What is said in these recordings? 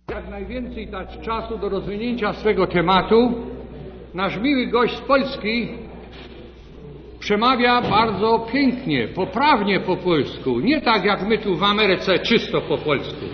Jak najwięcej dać czasu do rozwinięcia swego tematu, nasz miły gość z Polski przemawia bardzo pięknie, poprawnie po polsku. Nie tak jak my tu w Ameryce, czysto po polsku.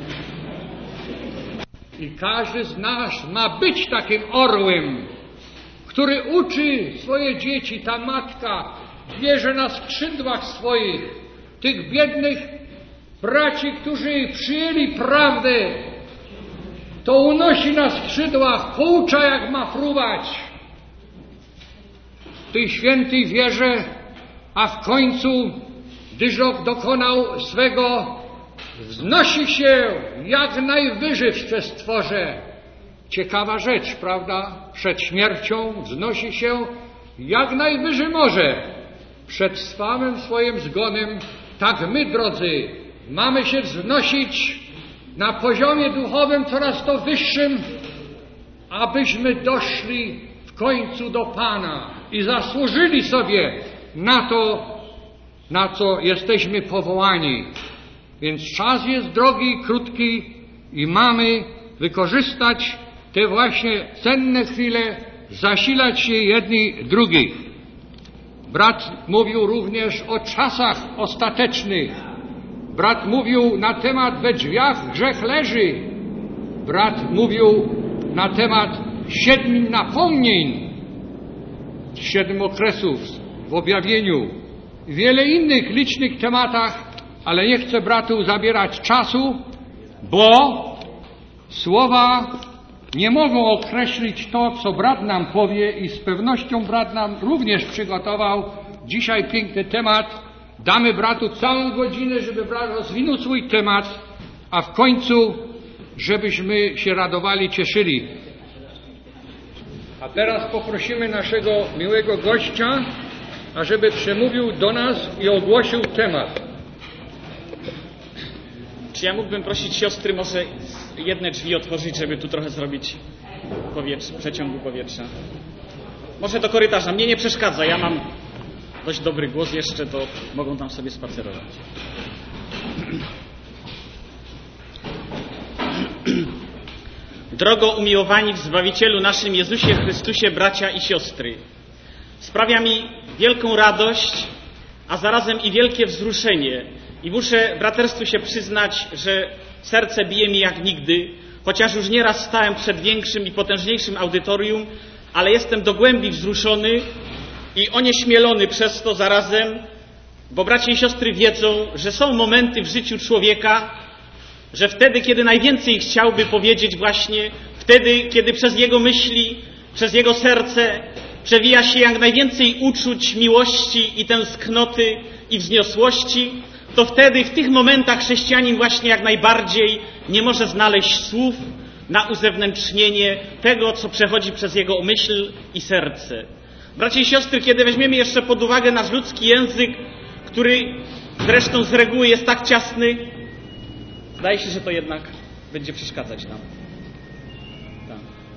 I każdy z nas ma być takim orłem, który uczy swoje dzieci. Ta matka bierze na skrzydłach swoich tych biednych braci, którzy przyjęli prawdę. To unosi na skrzydłach, poucza jak ma fruwać. W tej świętej wierze, a w końcu, gdyż dokonał swego, wznosi się jak najwyżej w przestworze. Ciekawa rzecz, prawda? Przed śmiercią wznosi się jak najwyżej może. Przed samym swoim zgonem, tak my, drodzy, mamy się wznosić na poziomie duchowym coraz to wyższym, abyśmy doszli w końcu do Pana i zasłużyli sobie na to, na co jesteśmy powołani. Więc czas jest drogi i krótki i mamy wykorzystać te właśnie cenne chwile, zasilać się jedni drugich. Brat mówił również o czasach ostatecznych. Brat mówił na temat we drzwiach grzech leży. Brat mówił na temat 7 napomnień, 7 okresów w objawieniu. Wiele innych licznych tematach, ale nie chcę bratu zabierać czasu, bo słowa nie mogą określić to, co brat nam powie i z pewnością brat nam również przygotował dzisiaj piękny temat. Damy bratu całą godzinę, żeby brat rozwinął swój temat, a w końcu, żebyśmy się radowali, cieszyli. A teraz poprosimy naszego miłego gościa, ażeby przemówił do nas i ogłosił temat. Czy ja mógłbym prosić siostry może jedne drzwi otworzyć, żeby tu trochę zrobić przeciągu powietrza? Może do korytarza. Mnie nie przeszkadza. Ja mam dość dobry głos jeszcze, to mogą tam sobie spacerować. Drogo umiłowani w Zbawicielu naszym Jezusie Chrystusie, bracia i siostry, sprawia mi wielką radość, a zarazem i wielkie wzruszenie. I muszę braterstwu się przyznać, że serce bije mi jak nigdy, chociaż już nieraz stałem przed większym i potężniejszym audytorium, ale jestem do głębi wzruszony i onieśmielony przez to zarazem, bo bracia i siostry wiedzą, że są momenty w życiu człowieka, że wtedy, kiedy najwięcej chciałby powiedzieć właśnie, wtedy, kiedy przez jego myśli, przez jego serce przewija się jak najwięcej uczuć, miłości i tęsknoty i wzniosłości, to wtedy w tych momentach chrześcijanin właśnie jak najbardziej nie może znaleźć słów na uzewnętrznienie tego, co przechodzi przez jego myśl i serce. Bracia i siostry, kiedy weźmiemy jeszcze pod uwagę nasz ludzki język, który zresztą z reguły jest tak ciasny, zdaje się, że to jednak będzie przeszkadzać nam. Tak.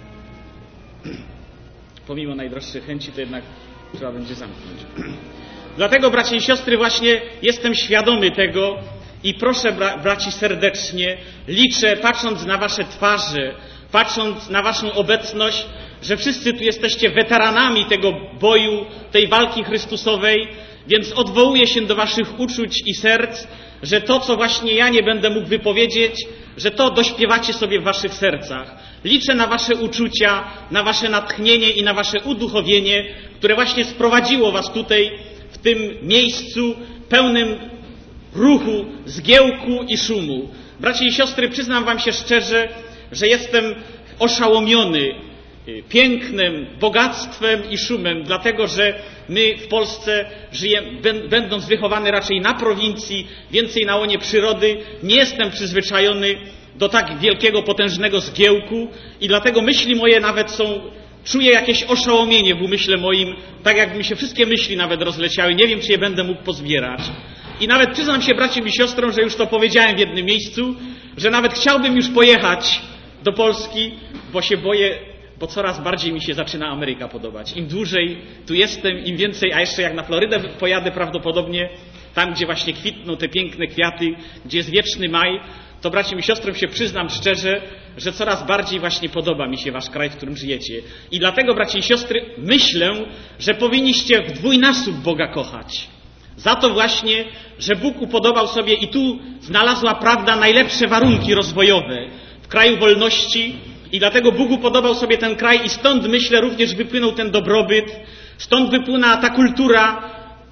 Pomimo najdroższych chęci, to jednak trzeba będzie zamknąć. Dlatego, bracia i siostry, właśnie jestem świadomy tego i proszę braci serdecznie, liczę, patrząc na wasze twarze, patrząc na waszą obecność, że wszyscy tu jesteście weteranami tego boju, tej walki chrystusowej, więc odwołuję się do waszych uczuć i serc, że to, co właśnie ja nie będę mógł wypowiedzieć, że to dośpiewacie sobie w waszych sercach. Liczę na wasze uczucia, na wasze natchnienie i na wasze uduchowienie, które właśnie sprowadziło was tutaj, w tym miejscu pełnym ruchu, zgiełku i szumu. Bracia i siostry, przyznam wam się szczerze, że jestem oszałomiony pięknem, bogactwem i szumem, dlatego że my w Polsce żyjemy, będąc wychowany raczej na prowincji, więcej na łonie przyrody, nie jestem przyzwyczajony do tak wielkiego, potężnego zgiełku i dlatego myśli moje nawet są, czuję jakieś oszołomienie w umyśle moim, tak jakby mi się wszystkie myśli nawet rozleciały, nie wiem, czy je będę mógł pozbierać. I nawet przyznam się braciom i siostrom, że już to powiedziałem w jednym miejscu, że nawet chciałbym już pojechać do Polski, bo się boję, bo coraz bardziej mi się zaczyna Ameryka podobać. Im dłużej tu jestem, im więcej, a jeszcze jak na Florydę pojadę prawdopodobnie, tam gdzie właśnie kwitną te piękne kwiaty, gdzie jest wieczny maj, to braciom i siostrom się przyznam szczerze, że coraz bardziej właśnie podoba mi się wasz kraj, w którym żyjecie. I dlatego, bracia i siostry, myślę, że powinniście w dwójnasób Boga kochać. Za to właśnie, że Bóg upodobał sobie i tu znalazła prawda najlepsze warunki rozwojowe w kraju wolności i dlatego Bóg upodobał sobie ten kraj i stąd, myślę, również wypłynął ten dobrobyt, stąd wypłynęła ta kultura,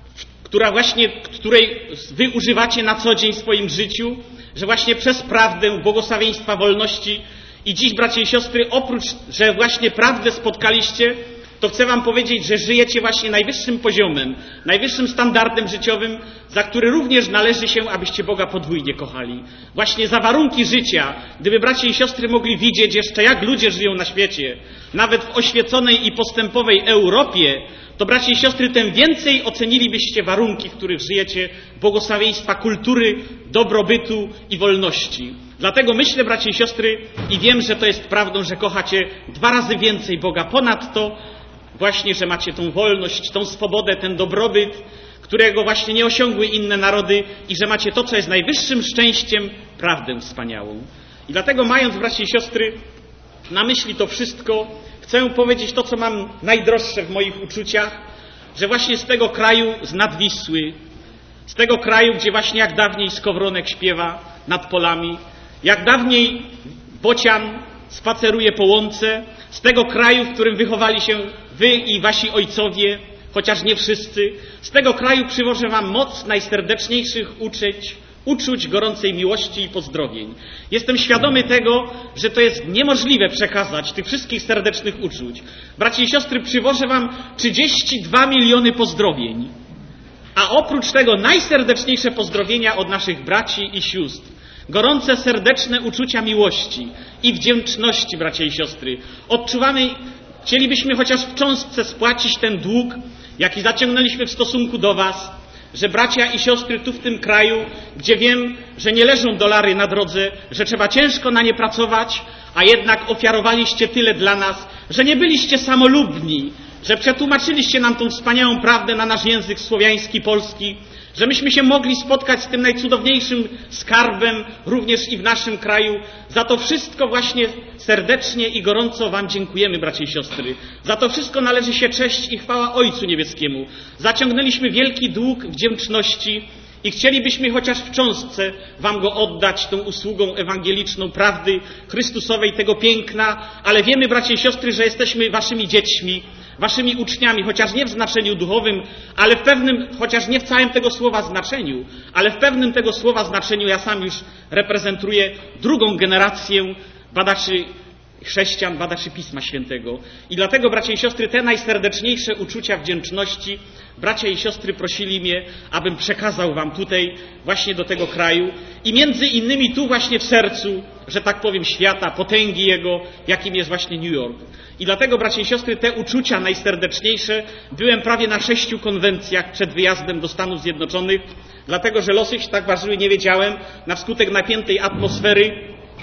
której wy używacie na co dzień w swoim życiu, że właśnie przez prawdę, błogosławieństwa, wolności i dziś, bracia i siostry, oprócz, że właśnie prawdę spotkaliście, to chcę wam powiedzieć, że żyjecie właśnie najwyższym poziomem, najwyższym standardem życiowym, za który również należy się, abyście Boga podwójnie kochali. Właśnie za warunki życia, gdyby bracia i siostry mogli widzieć jeszcze, jak ludzie żyją na świecie, nawet w oświeconej i postępowej Europie, to bracia i siostry, tym więcej ocenilibyście warunki, w których żyjecie, błogosławieństwa, kultury, dobrobytu i wolności. Dlatego myślę, bracia i siostry, i wiem, że to jest prawdą, że kochacie 2 razy więcej Boga. Ponadto właśnie, że macie tą wolność, tą swobodę, ten dobrobyt, którego właśnie nie osiągły inne narody i że macie to, co jest najwyższym szczęściem, prawdę wspaniałą. I dlatego, mając, bracia i siostry, na myśli to wszystko, chcę powiedzieć to, co mam najdroższe w moich uczuciach, że właśnie z tego kraju, z Nadwisły, z tego kraju, gdzie właśnie jak dawniej skowronek śpiewa nad polami, jak dawniej bocian spaceruje po łące, z tego kraju, w którym wychowali się wy i wasi ojcowie, chociaż nie wszyscy, z tego kraju przywożę wam moc najserdeczniejszych uczuć gorącej miłości i pozdrowień. Jestem świadomy tego, że to jest niemożliwe przekazać tych wszystkich serdecznych uczuć. Bracia i siostry, przywożę wam 32 miliony pozdrowień, a oprócz tego najserdeczniejsze pozdrowienia od naszych braci i sióstr. Gorące, serdeczne uczucia miłości i wdzięczności, bracia i siostry. Odczuwamy, chcielibyśmy chociaż w cząstce spłacić ten dług, jaki zaciągnęliśmy w stosunku do was, że bracia i siostry tu w tym kraju, gdzie wiem, że nie leżą dolary na drodze, że trzeba ciężko na nie pracować, a jednak ofiarowaliście tyle dla nas, że nie byliście samolubni, że przetłumaczyliście nam tą wspaniałą prawdę na nasz język słowiański, polski, że myśmy się mogli spotkać z tym najcudowniejszym skarbem również i w naszym kraju. Za to wszystko właśnie serdecznie i gorąco wam dziękujemy, bracia i siostry. Za to wszystko należy się cześć i chwała Ojcu Niebieskiemu. Zaciągnęliśmy wielki dług wdzięczności i chcielibyśmy chociaż w cząstce wam go oddać tą usługą ewangeliczną prawdy Chrystusowej, tego piękna, ale wiemy, bracia i siostry, że jesteśmy waszymi dziećmi, waszymi uczniami, chociaż nie w znaczeniu duchowym, ale w pewnym, chociaż nie w całym tego słowa znaczeniu, ale w pewnym tego słowa znaczeniu ja sam już reprezentuję drugą generację badaczy chrześcijan, badaczy Pisma Świętego. I dlatego, bracia i siostry, te najserdeczniejsze uczucia wdzięczności, bracia i siostry prosili mnie, abym przekazał wam tutaj, właśnie do tego kraju i między innymi tu właśnie w sercu, że tak powiem, świata, potęgi jego, jakim jest właśnie New York. I dlatego, bracia i siostry, te uczucia najserdeczniejsze, byłem prawie na 6 konwencjach przed wyjazdem do Stanów Zjednoczonych, dlatego, że losy się tak ważyły, nie wiedziałem, na skutek napiętej atmosfery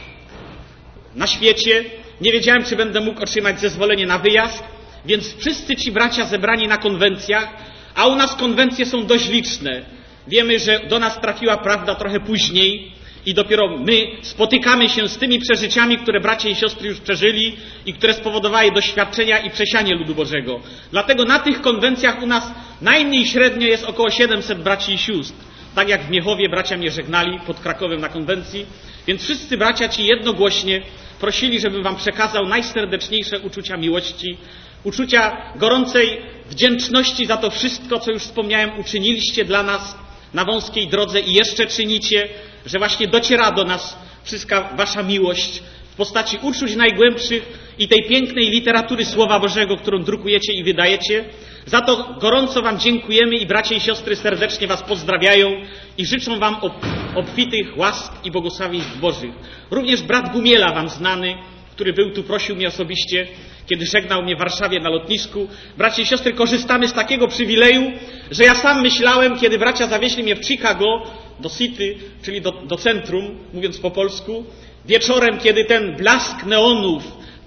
na świecie, nie wiedziałem, czy będę mógł otrzymać zezwolenie na wyjazd, więc wszyscy ci bracia zebrani na konwencjach, a u nas konwencje są dość liczne. Wiemy, że do nas trafiła prawda trochę później i dopiero my spotykamy się z tymi przeżyciami, które bracia i siostry już przeżyli i które spowodowały doświadczenia i przesianie ludu Bożego. Dlatego na tych konwencjach u nas najmniej średnio jest około 700 braci i sióstr. Tak jak w Miechowie bracia mnie żegnali pod Krakowem na konwencji, więc wszyscy bracia ci jednogłośnie prosili, żebym wam przekazał najserdeczniejsze uczucia miłości, uczucia gorącej wdzięczności za to wszystko, co już wspomniałem, uczyniliście dla nas na wąskiej drodze i jeszcze czynicie, że właśnie dociera do nas wszystka wasza miłość w postaci uczuć najgłębszych i tej pięknej literatury Słowa Bożego, którą drukujecie i wydajecie. Za to gorąco wam dziękujemy i bracia i siostry serdecznie was pozdrawiają i życzą wam obfitych łask i błogosławieństw Bożych. Również brat Gumiela wam znany, który był tu, prosił mnie osobiście, kiedy żegnał mnie w Warszawie na lotnisku. Bracia i siostry, korzystamy z takiego przywileju, że ja sam myślałem, kiedy bracia zawieźli mnie w Chicago, do City, czyli do centrum, mówiąc po polsku, wieczorem, kiedy ten blask neonów,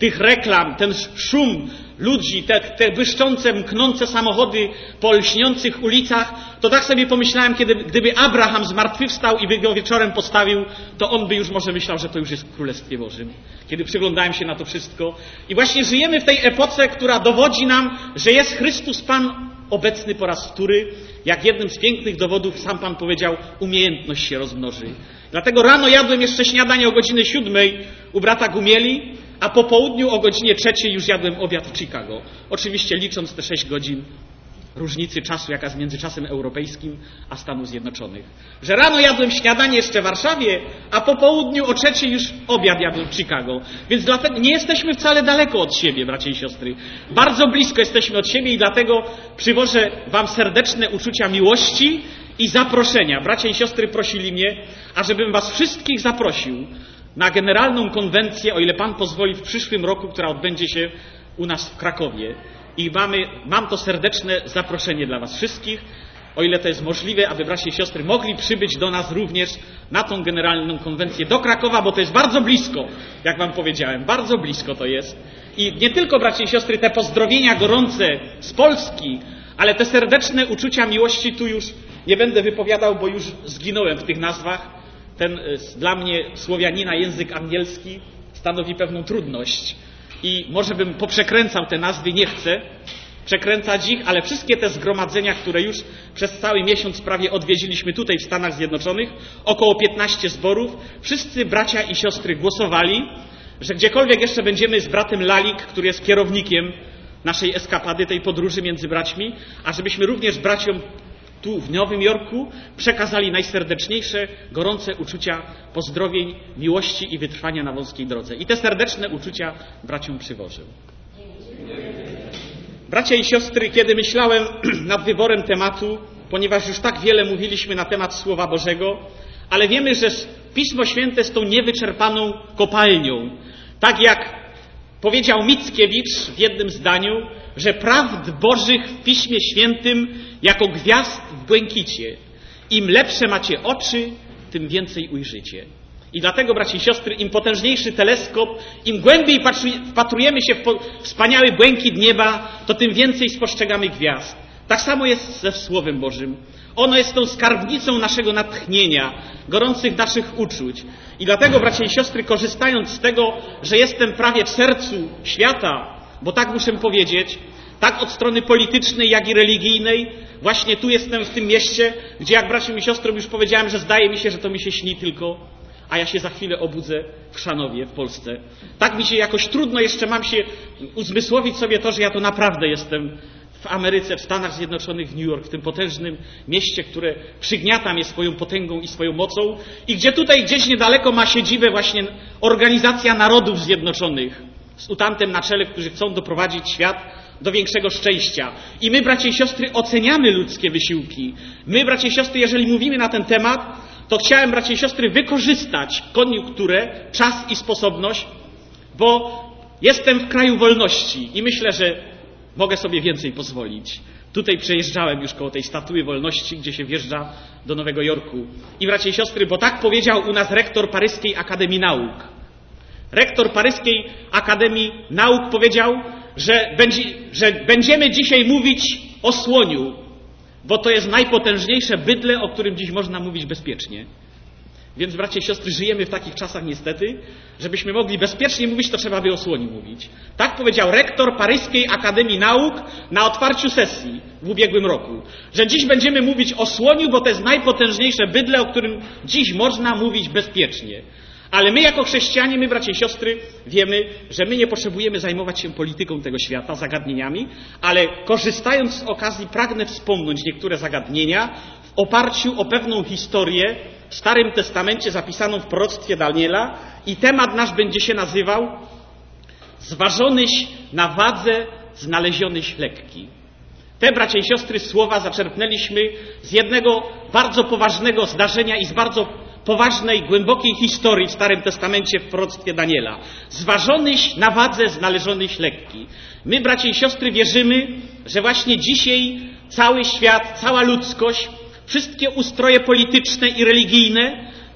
tych reklam, ten szum ludzi, te błyszczące, mknące samochody po lśniących ulicach, to tak sobie pomyślałem, gdyby Abraham zmartwychwstał i by go wieczorem postawił, to on by już może myślał, że to już jest w Królestwie Bożym. Kiedy przyglądałem się na to wszystko. I właśnie żyjemy w tej epoce, która dowodzi nam, że jest Chrystus Pan obecny po raz wtóry. Jak jednym z pięknych dowodów, sam Pan powiedział, umiejętność się rozmnoży. Dlatego rano jadłem jeszcze śniadanie o godzinie 7 u brata Gumieli, a po południu o godzinie 3 już jadłem obiad w Chicago. Oczywiście licząc te 6 godzin różnicy czasu, jaka jest między czasem europejskim a Stanów Zjednoczonych. Że rano jadłem śniadanie jeszcze w Warszawie, a po południu o 3 już obiad jadłem w Chicago. Więc dlatego nie jesteśmy wcale daleko od siebie, bracia i siostry. Bardzo blisko jesteśmy od siebie i dlatego przywożę wam serdeczne uczucia miłości i zaproszenia. Bracia i siostry prosili mnie, ażebym was wszystkich zaprosił na generalną konwencję, o ile Pan pozwoli, w przyszłym roku, która odbędzie się u nas w Krakowie. I mam to serdeczne zaproszenie dla was wszystkich, o ile to jest możliwe, aby bracia i siostry mogli przybyć do nas również na tą generalną konwencję do Krakowa, bo to jest bardzo blisko, jak wam powiedziałem, bardzo blisko to jest. I nie tylko, bracia i siostry, te pozdrowienia gorące z Polski, ale te serdeczne uczucia miłości tu już nie będę wypowiadał, bo już zginąłem w tych nazwach. Ten dla mnie Słowianina język angielski stanowi pewną trudność. I może bym poprzekręcał te nazwy, nie chcę przekręcać ich, ale wszystkie te zgromadzenia, które już przez cały miesiąc prawie odwiedziliśmy tutaj w Stanach Zjednoczonych, około 15 zborów, wszyscy bracia i siostry głosowali, że gdziekolwiek jeszcze będziemy z bratem Lalik, który jest kierownikiem naszej eskapady, tej podróży między braćmi, a żebyśmy również braciom tu w Nowym Jorku przekazali najserdeczniejsze, gorące uczucia pozdrowień, miłości i wytrwania na wąskiej drodze. I te serdeczne uczucia braciom przywożę. Bracia i siostry, kiedy myślałem nad wyborem tematu, ponieważ już tak wiele mówiliśmy na temat Słowa Bożego, ale wiemy, że Pismo Święte jest tą niewyczerpaną kopalnią. Tak jak powiedział Mickiewicz w jednym zdaniu, że prawd Bożych w Piśmie Świętym jako gwiazd w błękicie. Im lepsze macie oczy, tym więcej ujrzycie. I dlatego, bracia i siostry, im potężniejszy teleskop, im głębiej wpatrujemy się w wspaniały błękit nieba, to tym więcej spostrzegamy gwiazd. Tak samo jest ze Słowem Bożym. Ono jest tą skarbnicą naszego natchnienia, gorących naszych uczuć. I dlatego, bracia i siostry, korzystając z tego, że jestem prawie w sercu świata, bo tak muszę powiedzieć, tak od strony politycznej, jak i religijnej, właśnie tu jestem w tym mieście, gdzie jak braciom i siostrom już powiedziałem, że zdaje mi się, że to mi się śni tylko, a ja się za chwilę obudzę w Chrzanowie, w Polsce. Tak mi się jakoś trudno jeszcze mam się uzmysłowić sobie to, że ja to naprawdę jestem w Ameryce, w Stanach Zjednoczonych, w New York, w tym potężnym mieście, które przygniata mnie swoją potęgą i swoją mocą i gdzie tutaj gdzieś niedaleko ma siedzibę właśnie Organizacja Narodów Zjednoczonych z utantem na czele, którzy chcą doprowadzić świat do większego szczęścia. I my, bracia i siostry, oceniamy ludzkie wysiłki. My, bracia i siostry, jeżeli mówimy na ten temat, to chciałem, bracia i siostry, wykorzystać koniunkturę, czas i sposobność, bo jestem w kraju wolności i myślę, że mogę sobie więcej pozwolić. Tutaj przejeżdżałem już koło tej Statui Wolności, gdzie się wjeżdża do Nowego Jorku. I bracia i siostry, bo tak powiedział u nas rektor Paryskiej Akademii Nauk. Rektor Paryskiej Akademii Nauk powiedział, że będziemy dzisiaj mówić o słoniu, bo to jest najpotężniejsze bydlę, o którym dziś można mówić bezpiecznie. Więc, bracia i siostry, żyjemy w takich czasach niestety, żebyśmy mogli bezpiecznie mówić, to trzeba by o słoniu mówić. Tak powiedział rektor Paryskiej Akademii Nauk na otwarciu sesji w ubiegłym roku. Że dziś będziemy mówić o słoniu, bo to jest najpotężniejsze bydlę, o którym dziś można mówić bezpiecznie. Ale my jako chrześcijanie, my, bracia i siostry, wiemy, że my nie potrzebujemy zajmować się polityką tego świata, zagadnieniami, ale korzystając z okazji pragnę wspomnieć niektóre zagadnienia w oparciu o pewną historię w Starym Testamencie zapisaną w proroctwie Daniela i temat nasz będzie się nazywał Zważonyś na wadze, znalezionych lekki. Te, bracia i siostry, słowa zaczerpnęliśmy z jednego bardzo poważnego zdarzenia i z bardzo poważnej, głębokiej historii w Starym Testamencie w proroctwie Daniela. Zważonyś na wadze, znalezionych lekki. My, bracia i siostry, wierzymy, że właśnie dzisiaj cały świat, cała ludzkość, wszystkie ustroje polityczne i religijne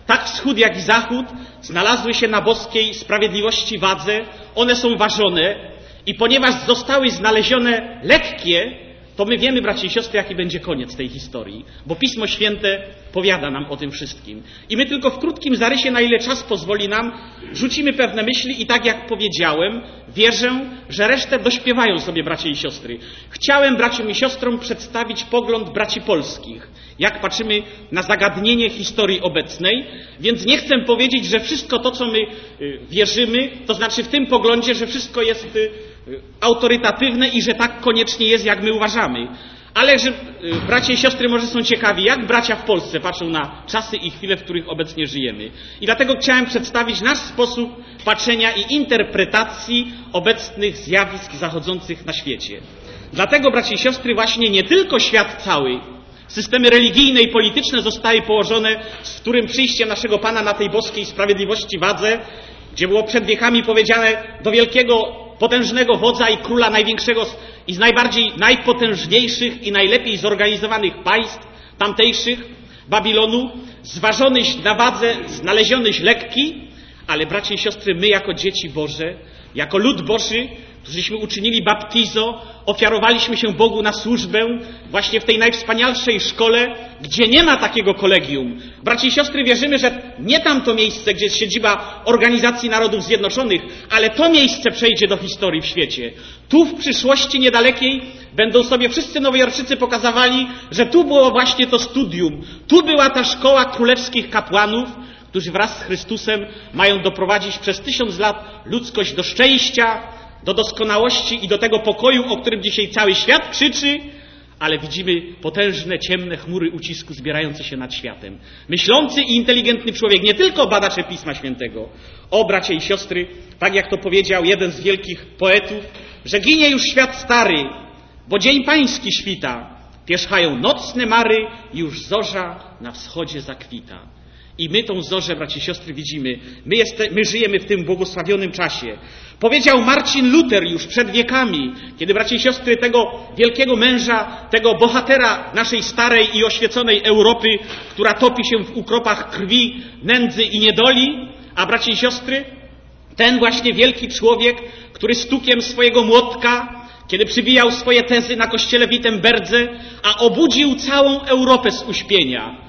Tak wschód, jak i zachód znalazły się na boskiej sprawiedliwości wadze, one są ważone i ponieważ zostały znalezione lekkie, to my wiemy, bracia i siostry, jaki będzie koniec tej historii, bo Pismo Święte powiada nam o tym wszystkim. I my tylko w krótkim zarysie, na ile czas pozwoli nam, rzucimy pewne myśli i tak jak powiedziałem, wierzę, że resztę dośpiewają sobie bracia i siostry. Chciałem braciom i siostrom przedstawić pogląd braci polskich, jak patrzymy na zagadnienie historii obecnej, więc nie chcę powiedzieć, że wszystko to, co my wierzymy, to znaczy w tym poglądzie, że wszystko jest autorytatywne i że tak koniecznie jest, jak my uważamy. Ale że bracia i siostry może są ciekawi, jak bracia w Polsce patrzą na czasy i chwile, w których obecnie żyjemy. I dlatego chciałem przedstawić nasz sposób patrzenia i interpretacji obecnych zjawisk zachodzących na świecie. Dlatego, bracia i siostry, właśnie nie tylko świat cały, systemy religijne i polityczne zostały położone, z którym przyjście naszego Pana na tej boskiej sprawiedliwości wadze, gdzie było przed wiekami powiedziane do wielkiego, potężnego wodza i króla największego i z najpotężniejszych i najlepiej zorganizowanych państw tamtejszych, Babilonu, zważonyś na wadze, znalezionych lekki, ale bracia i siostry, my jako dzieci Boże, jako lud Boży, którzyśmy uczynili baptizo, ofiarowaliśmy się Bogu na służbę właśnie w tej najwspanialszej szkole, gdzie nie ma takiego kolegium. Bracia i siostry, wierzymy, że nie tamto miejsce, gdzie jest siedziba Organizacji Narodów Zjednoczonych, ale to miejsce przejdzie do historii w świecie. Tu w przyszłości niedalekiej będą sobie wszyscy nowojorczycy pokazywali, że tu było właśnie to studium. Tu była ta szkoła królewskich kapłanów, którzy wraz z Chrystusem mają doprowadzić przez 1000 lat ludzkość do szczęścia, do doskonałości i do tego pokoju, o którym dzisiaj cały świat krzyczy, ale widzimy potężne, ciemne chmury ucisku zbierające się nad światem. Myślący i inteligentny człowiek, nie tylko badacze Pisma Świętego. O, bracia i siostry, tak jak to powiedział jeden z wielkich poetów, że ginie już świat stary, bo dzień pański świta. Pierzchają nocne mary, już zorza na wschodzie zakwita. I my tą zorzę, bracia i siostry, widzimy. My żyjemy w tym błogosławionym czasie. Powiedział Marcin Luter już przed wiekami, kiedy, bracia i siostry, tego wielkiego męża, tego bohatera naszej starej i oświeconej Europy, która topi się w ukropach krwi, nędzy i niedoli, a bracia i siostry, ten właśnie wielki człowiek, który stukiem swojego młotka, kiedy przybijał swoje tezy na kościele w Wittenberdze, a obudził całą Europę z uśpienia.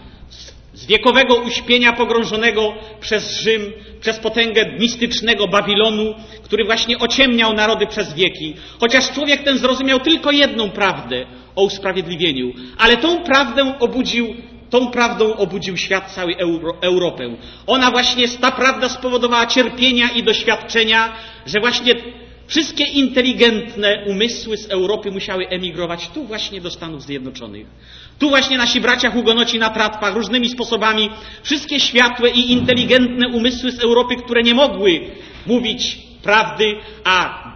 Z wiekowego uśpienia pogrążonego przez Rzym, przez potęgę mistycznego Babilonu, który właśnie ociemniał narody przez wieki. Chociaż człowiek ten zrozumiał tylko jedną prawdę o usprawiedliwieniu, ale tą prawdą obudził świat, całą Europę. Ona właśnie, ta prawda spowodowała cierpienia i doświadczenia, że właśnie wszystkie inteligentne umysły z Europy musiały emigrować tu właśnie do Stanów Zjednoczonych. Tu właśnie nasi bracia hugonoci na tratwach różnymi sposobami, wszystkie światłe i inteligentne umysły z Europy, które nie mogły mówić prawdy, a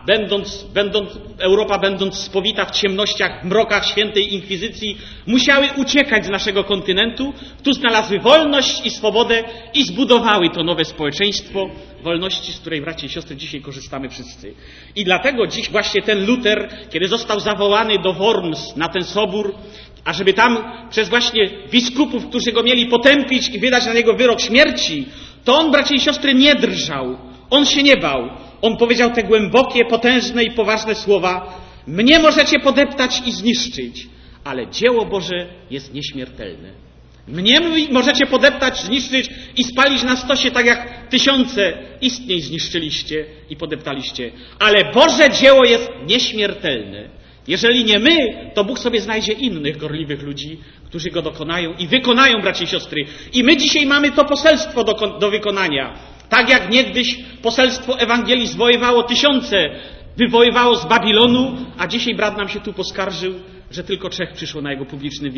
Europa będąc spowita w ciemnościach, mrokach świętej inkwizycji, musiały uciekać z naszego kontynentu. Tu znalazły wolność i swobodę i zbudowały to nowe społeczeństwo wolności, z której, bracia i siostry, dzisiaj korzystamy wszyscy. I dlatego dziś właśnie ten Luter, kiedy został zawołany do Worms na ten sobór, ażeby tam przez właśnie biskupów, którzy go mieli potępić i wydać na niego wyrok śmierci, to on, bracia i siostry, nie drżał. On się nie bał. On powiedział te głębokie, potężne i poważne słowa: mnie możecie podeptać i zniszczyć, ale dzieło Boże jest nieśmiertelne. Mnie możecie podeptać, zniszczyć i spalić na stosie, tak jak tysiące istnień zniszczyliście i podeptaliście. Ale Boże dzieło jest nieśmiertelne. Jeżeli nie my, to Bóg sobie znajdzie innych gorliwych ludzi, którzy go dokonają i wykonają, bracia i siostry. I my dzisiaj mamy to poselstwo do wykonania. Tak jak niegdyś poselstwo Ewangelii zwoływało tysiące, wywoływało z Babilonu, a dzisiaj brat nam się tu poskarżył, że tylko 3 przyszło na jego publiczny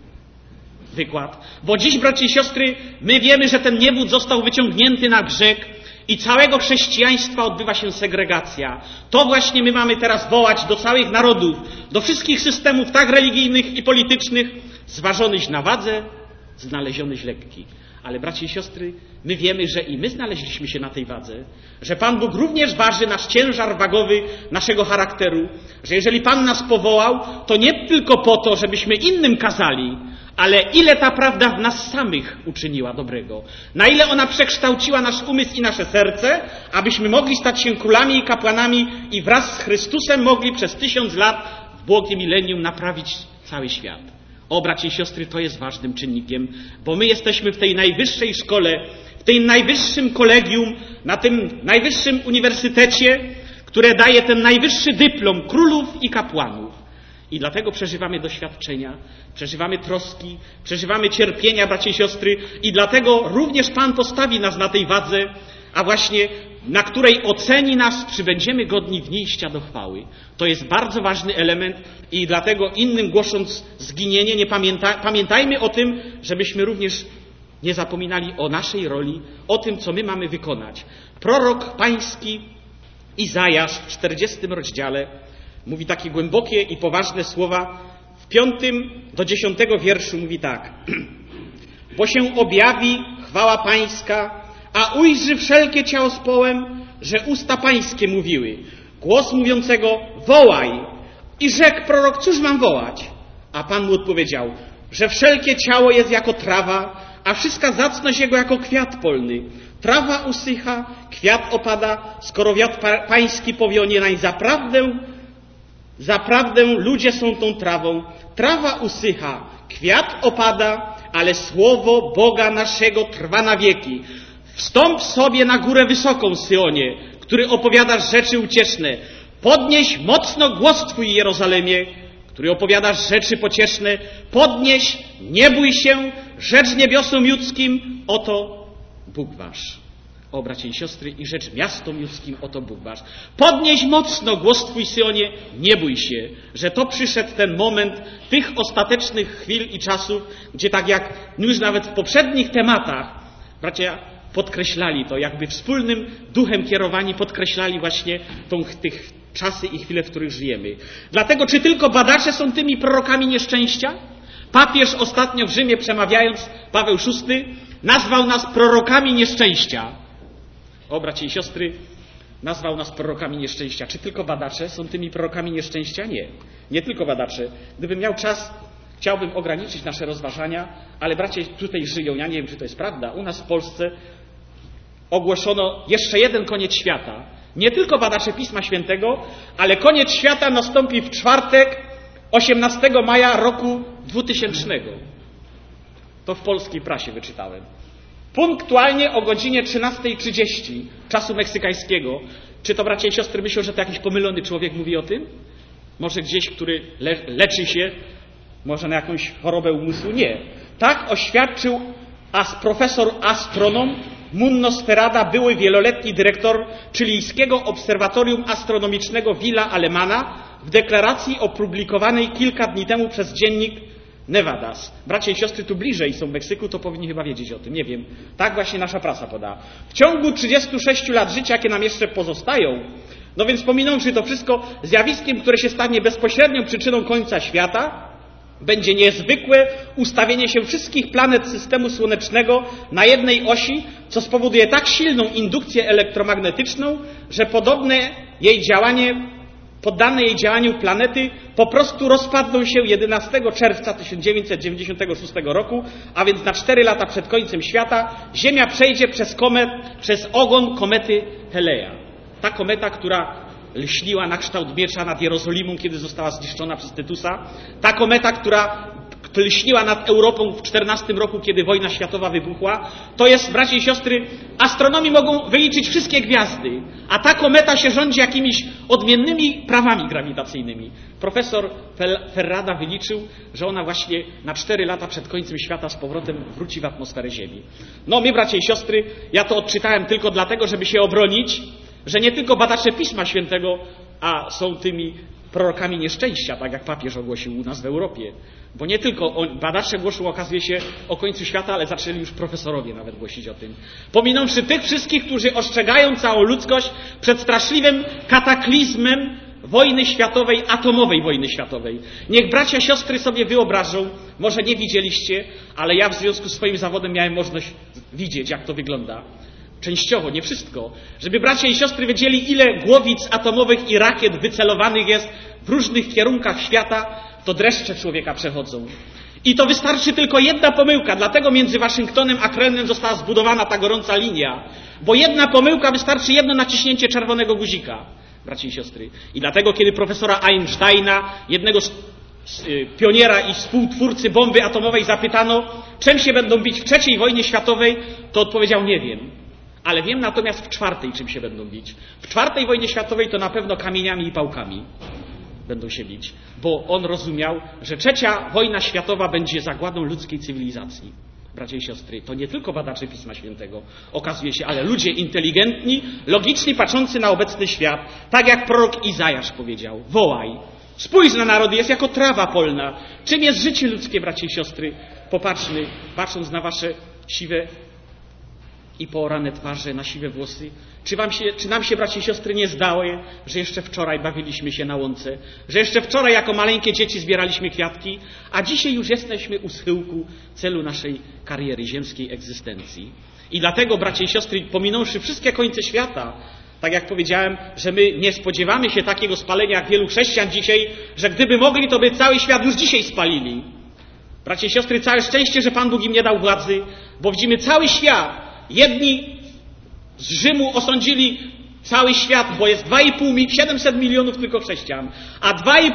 wykład. Bo dziś, bracia i siostry, my wiemy, że ten niewód został wyciągnięty na brzeg i całego chrześcijaństwa odbywa się segregacja. To właśnie my mamy teraz wołać do całych narodów, do wszystkich systemów tak religijnych i politycznych, zważonych na wadze, znalezionych lekki. Ale, bracia i siostry, my wiemy, że i my znaleźliśmy się na tej wadze, że Pan Bóg również waży nasz ciężar wagowy naszego charakteru, że jeżeli Pan nas powołał, to nie tylko po to, żebyśmy innym kazali, ale ile ta prawda w nas samych uczyniła dobrego? Na ile ona przekształciła nasz umysł i nasze serce, abyśmy mogli stać się królami i kapłanami i wraz z Chrystusem mogli przez 1000 lat w błogiem milenium naprawić cały świat. O, bracia i siostry, to jest ważnym czynnikiem, bo my jesteśmy w tej najwyższej szkole, w tym najwyższym kolegium, na tym najwyższym uniwersytecie, które daje ten najwyższy dyplom królów i kapłanów. I dlatego przeżywamy doświadczenia, przeżywamy troski, przeżywamy cierpienia, bracia i siostry, i dlatego również Pan postawi nas na tej wadze, a właśnie na której oceni nas, czy będziemy godni wnieścia do chwały. To jest bardzo ważny element i dlatego innym głosząc zginienie, pamiętajmy o tym, żebyśmy również nie zapominali o naszej roli, o tym, co my mamy wykonać. Prorok pański Izajasz w 40 rozdziale mówi takie głębokie i poważne słowa. W 5 do 10 wierszu mówi tak. Bo się objawi chwała pańska, a ujrzy wszelkie ciało z połem, że usta pańskie mówiły. Głos mówiącego wołaj. I rzekł prorok, cóż mam wołać? A Pan mu odpowiedział, że wszelkie ciało jest jako trawa, a wszystka zacność jego jako kwiat polny. Trawa usycha, kwiat opada, skoro wiatr pański powionie nań. Zaprawdę ludzie są tą trawą. Trawa usycha, kwiat opada, ale słowo Boga naszego trwa na wieki. Wstąp sobie na górę wysoką, Syonie, który opowiadasz rzeczy ucieszne. Podnieś mocno głos Twój, Jerozolimie, który opowiadasz rzeczy pocieszne. Podnieś, nie bój się, rzecz niebiosom ludzkim, oto Bóg wasz. O, bracia i siostry, i rzecz miastom ludzkim, oto Bóg wasz. Podnieś mocno głos Twój, Syonie, nie bój się, że to przyszedł ten moment tych ostatecznych chwil i czasów, gdzie tak jak już nawet w poprzednich tematach, bracia podkreślali to, jakby wspólnym duchem kierowani podkreślali właśnie tych czasy i chwile, w których żyjemy. Dlatego, czy tylko badacze są tymi prorokami nieszczęścia? Papież ostatnio w Rzymie przemawiając, Paweł VI, nazwał nas prorokami nieszczęścia. O, bracia i siostry, nazwał nas prorokami nieszczęścia. Czy tylko badacze są tymi prorokami nieszczęścia? Nie. Nie tylko badacze. Gdybym miał czas, chciałbym ograniczyć nasze rozważania, ale bracia tutaj żyją, ja nie wiem, czy to jest prawda. U nas w Polsce ogłoszono jeszcze jeden koniec świata. Nie tylko badacze Pisma Świętego, ale koniec świata nastąpi w czwartek, 18 maja roku 2000. To w polskiej prasie wyczytałem. Punktualnie o godzinie 13:30 czasu meksykańskiego. Czy to, bracia i siostry, myślą, że to jakiś pomylony człowiek mówi o tym? Może gdzieś, który leczy się, może na jakąś chorobę umysłu? Nie. Tak oświadczył profesor astronom Munno Sferada, były wieloletni dyrektor chilijskiego obserwatorium astronomicznego Villa Alemana w deklaracji opublikowanej kilka dni temu przez dziennik Nevadas. Bracia i siostry tu bliżej są w Meksyku, to powinni chyba wiedzieć o tym. Nie wiem. Tak właśnie nasza prasa podała. W ciągu 36 lat życia, jakie nam jeszcze pozostają, no więc pominąwszy to wszystko, zjawiskiem, które się stanie bezpośrednią przyczyną końca świata, będzie niezwykłe ustawienie się wszystkich planet systemu słonecznego na jednej osi, co spowoduje tak silną indukcję elektromagnetyczną, że poddane jej działaniu planety po prostu rozpadną się 11 czerwca 1996 roku, a więc na 4 lata przed końcem świata Ziemia przejdzie przez ogon komety Heleja. Ta kometa, która lśniła na kształt miecza nad Jerozolimą, kiedy została zniszczona przez Tytusa. Ta kometa, która lśniła nad Europą w 14 roku, kiedy wojna światowa wybuchła. To jest, bracia i siostry, astronomi mogą wyliczyć wszystkie gwiazdy, a ta kometa się rządzi jakimiś odmiennymi prawami grawitacyjnymi. Profesor Ferrada wyliczył, że ona właśnie na 4 lata przed końcem świata z powrotem wróci w atmosferę Ziemi. No my, bracia i siostry, ja to odczytałem tylko dlatego, żeby się obronić, że nie tylko badacze Pisma Świętego, a są tymi prorokami nieszczęścia, tak jak papież ogłosił u nas w Europie. Bo nie tylko badacze głoszą, okazuje się, o końcu świata, ale zaczęli już profesorowie nawet głosić o tym. Pominąwszy tych wszystkich, którzy ostrzegają całą ludzkość przed straszliwym kataklizmem wojny światowej, atomowej wojny światowej. Niech bracia, siostry sobie wyobrażą, może nie widzieliście, ale ja w związku z swoim zawodem miałem możliwość widzieć, jak to wygląda. Częściowo, nie wszystko. Żeby bracia i siostry wiedzieli, ile głowic atomowych i rakiet wycelowanych jest w różnych kierunkach świata, to dreszcze człowieka przechodzą. I to wystarczy tylko jedna pomyłka, dlatego między Waszyngtonem a Kremlem została zbudowana ta gorąca linia, bo jedna pomyłka wystarczy jedno naciśnięcie czerwonego guzika, bracia i siostry. I dlatego, kiedy profesora Einsteina, jednego z pioniera i współtwórcy bomby atomowej, zapytano, czym się będą bić w III wojnie światowej, to odpowiedział: nie wiem. Ale wiem natomiast w czwartej, czym się będą bić. W czwartej wojnie światowej to na pewno kamieniami i pałkami będą się bić, bo on rozumiał, że trzecia wojna światowa będzie zagładą ludzkiej cywilizacji. Bracia i siostry, to nie tylko badacze Pisma Świętego, okazuje się, ale ludzie inteligentni, logiczni, patrzący na obecny świat, tak jak prorok Izajasz powiedział: wołaj, spójrz na narody, jest jako trawa polna. Czym jest życie ludzkie, bracia i siostry? Popatrzmy, patrząc na wasze siwe i poorane twarze, na siwe włosy. Czy nam się, bracia i siostry, nie zdało, że jeszcze wczoraj bawiliśmy się na łące, że jeszcze wczoraj jako maleńkie dzieci zbieraliśmy kwiatki, a dzisiaj już jesteśmy u schyłku celu naszej kariery, ziemskiej egzystencji. I dlatego, bracia i siostry, pominąwszy wszystkie końce świata, tak jak powiedziałem, że my nie spodziewamy się takiego spalenia jak wielu chrześcijan dzisiaj, że gdyby mogli, to by cały świat już dzisiaj spalili. Bracia i siostry, całe szczęście, że Pan Bóg im nie dał władzy, bo widzimy cały świat. Jedni z Rzymu osądzili cały świat, bo jest 700 milionów tylko chrześcijan, a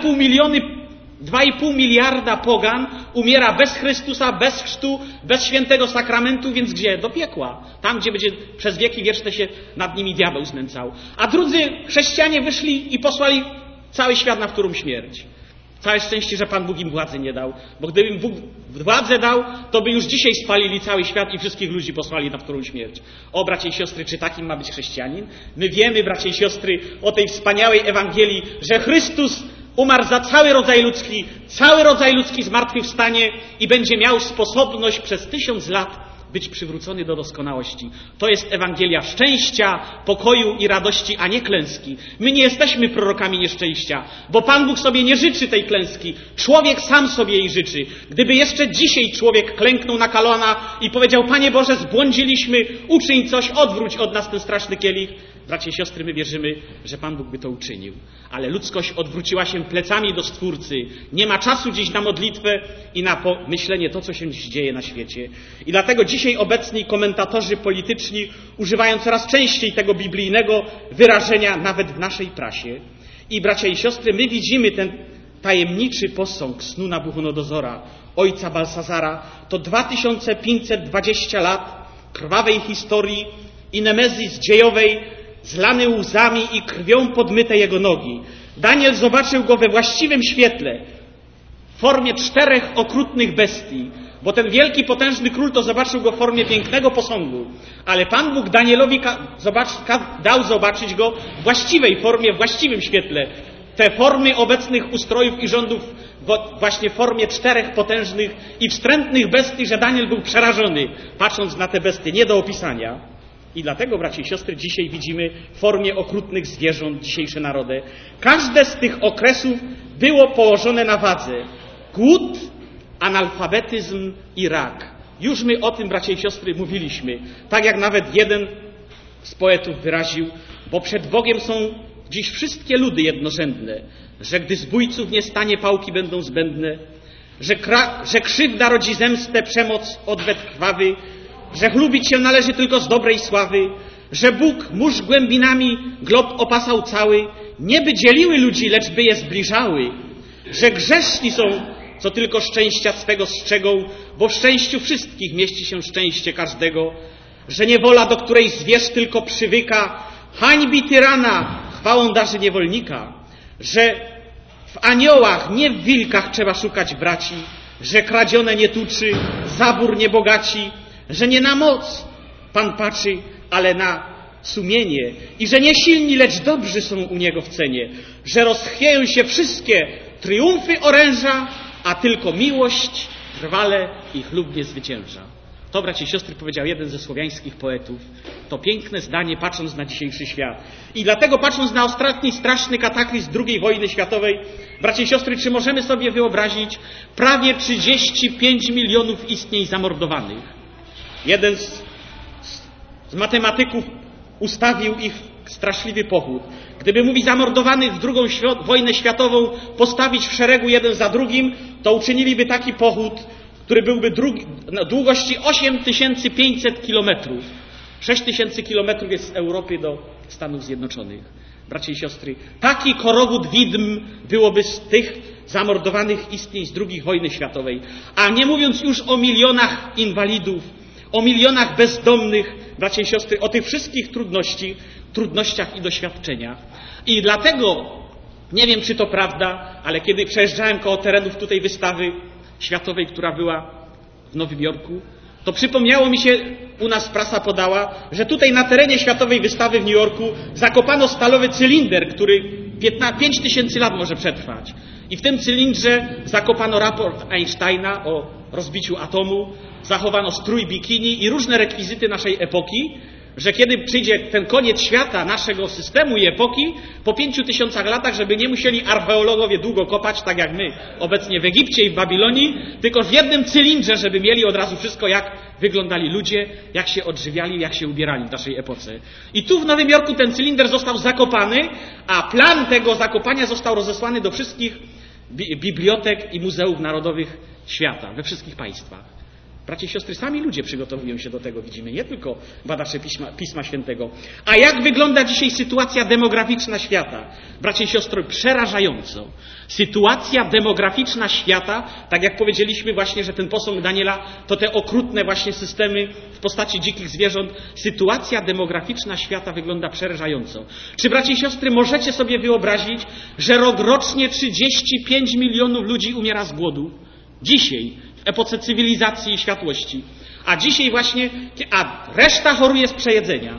2,5 miliarda pogan umiera bez Chrystusa, bez chrztu, bez świętego sakramentu, więc gdzie? Do piekła. Tam, gdzie będzie przez wieki wieczne się nad nimi diabeł znęcał. A drudzy chrześcijanie wyszli i posłali cały świat na wtórą śmierć. Całe szczęście, że Pan Bóg im władzy nie dał, bo gdyby im Bóg władzę dał, to by już dzisiaj spalili cały świat i wszystkich ludzi posłali na wtórą śmierć. O, bracia i siostry, czy takim ma być chrześcijanin? My wiemy, bracia i siostry, o tej wspaniałej Ewangelii, że Chrystus umarł za cały rodzaj ludzki zmartwychwstanie i będzie miał sposobność przez 1000 lat być przywrócony do doskonałości. To jest Ewangelia szczęścia, pokoju i radości, a nie klęski. My nie jesteśmy prorokami nieszczęścia, bo Pan Bóg sobie nie życzy tej klęski. Człowiek sam sobie jej życzy. Gdyby jeszcze dzisiaj człowiek klęknął na kolana i powiedział: Panie Boże, zbłądziliśmy, uczyń coś, odwróć od nas ten straszny kielich. Bracia i siostry, my wierzymy, że Pan Bóg by to uczynił. Ale ludzkość odwróciła się plecami do Stwórcy. Nie ma czasu dziś na modlitwę i na pomyślenie to, co się dziś dzieje na świecie. I dlatego dzisiaj obecni komentatorzy polityczni używają coraz częściej tego biblijnego wyrażenia nawet w naszej prasie. I bracia i siostry, my widzimy ten tajemniczy posąg snu Nabuchodonozora, ojca Balsazara. To 2520 lat krwawej historii i nemezis dziejowej, zlany łzami i krwią podmyte jego nogi. Daniel zobaczył go we właściwym świetle, w formie 4 okrutnych bestii, bo ten wielki, potężny król to zobaczył go w formie pięknego posągu, ale Pan Bóg Danielowi dał zobaczyć go w właściwej formie, w właściwym świetle. Te formy obecnych ustrojów i rządów właśnie w formie 4 potężnych i wstrętnych bestii, że Daniel był przerażony, patrząc na te bestie, nie do opisania. I dlatego, bracia i siostry, dzisiaj widzimy w formie okrutnych zwierząt dzisiejsze narody. Każde z tych okresów było położone na wadze. Głód, analfabetyzm i rak. Już my o tym, bracia i siostry, mówiliśmy. Tak jak nawet jeden z poetów wyraził, bo przed Bogiem są dziś wszystkie ludy jednorzędne, że gdy zbójców nie stanie, pałki będą zbędne, że krzywda rodzi zemstę, przemoc, odwet krwawy, że chlubić się należy tylko z dobrej sławy, że Bóg mórz głębinami glob opasał cały, nie by dzieliły ludzi, lecz by je zbliżały, że grzeszni są, co tylko szczęścia swego strzegą, bo w szczęściu wszystkich mieści się szczęście każdego, że niewola, do której zwierz tylko przywyka, hańbi tyrana, chwałą darzy niewolnika, że w aniołach, nie w wilkach trzeba szukać braci, że kradzione nie tuczy, zabór nie bogaci, że nie na moc Pan patrzy, ale na sumienie i że nie silni, lecz dobrzy są u Niego w cenie, że rozchwieją się wszystkie triumfy oręża, a tylko miłość trwale i chlubnie zwycięża. To, bracia i siostry, powiedział jeden ze słowiańskich poetów. To piękne zdanie, patrząc na dzisiejszy świat. I dlatego, patrząc na ostatni straszny kataklizm II wojny światowej, bracia i siostry, czy możemy sobie wyobrazić prawie 35 milionów istnień zamordowanych? Jeden z matematyków ustawił ich straszliwy pochód. Gdyby, mówi, zamordowanych w II wojnę światową postawić w szeregu jeden za drugim, to uczyniliby taki pochód, który byłby na długości 8500 kilometrów. 6000 kilometrów jest z Europy do Stanów Zjednoczonych. Bracia i siostry, taki korowód widm byłoby z tych zamordowanych istnień z II wojny światowej. A nie mówiąc już o milionach inwalidów, o milionach bezdomnych, bracia i siostry, o tych wszystkich trudnościach i doświadczeniach. I dlatego, nie wiem czy to prawda, ale kiedy przejeżdżałem koło terenów tutaj wystawy światowej, która była w Nowym Jorku, to przypomniało mi się, u nas prasa podała, że tutaj na terenie światowej wystawy w New Yorku zakopano stalowy cylinder, który 5000 lat może przetrwać. I w tym cylindrze zakopano raport Einsteina o rozbiciu atomu, zachowano strój bikini i różne rekwizyty naszej epoki, że kiedy przyjdzie ten koniec świata, naszego systemu i epoki, po 5000 latach, żeby nie musieli archeologowie długo kopać, tak jak my obecnie w Egipcie i w Babilonii, tylko w jednym cylindrze, żeby mieli od razu wszystko, jak wyglądali ludzie, jak się odżywiali, jak się ubierali w naszej epoce. I tu w Nowym Jorku ten cylinder został zakopany, a plan tego zakopania został rozesłany do wszystkich bibliotek i muzeów narodowych świata, we wszystkich państwach. Bracia i siostry, sami ludzie przygotowują się do tego, widzimy, nie tylko badacze Pisma Świętego. A jak wygląda dzisiaj sytuacja demograficzna świata? Bracia i siostry, przerażająco. Sytuacja demograficzna świata, tak jak powiedzieliśmy właśnie, że ten posąg Daniela to te okrutne właśnie systemy w postaci dzikich zwierząt. Sytuacja demograficzna świata wygląda przerażająco. Czy, bracia i siostry, możecie sobie wyobrazić, że rocznie 35 milionów ludzi umiera z głodu? Dzisiaj, w epoce cywilizacji i światłości. A dzisiaj właśnie, a reszta choruje z przejedzenia.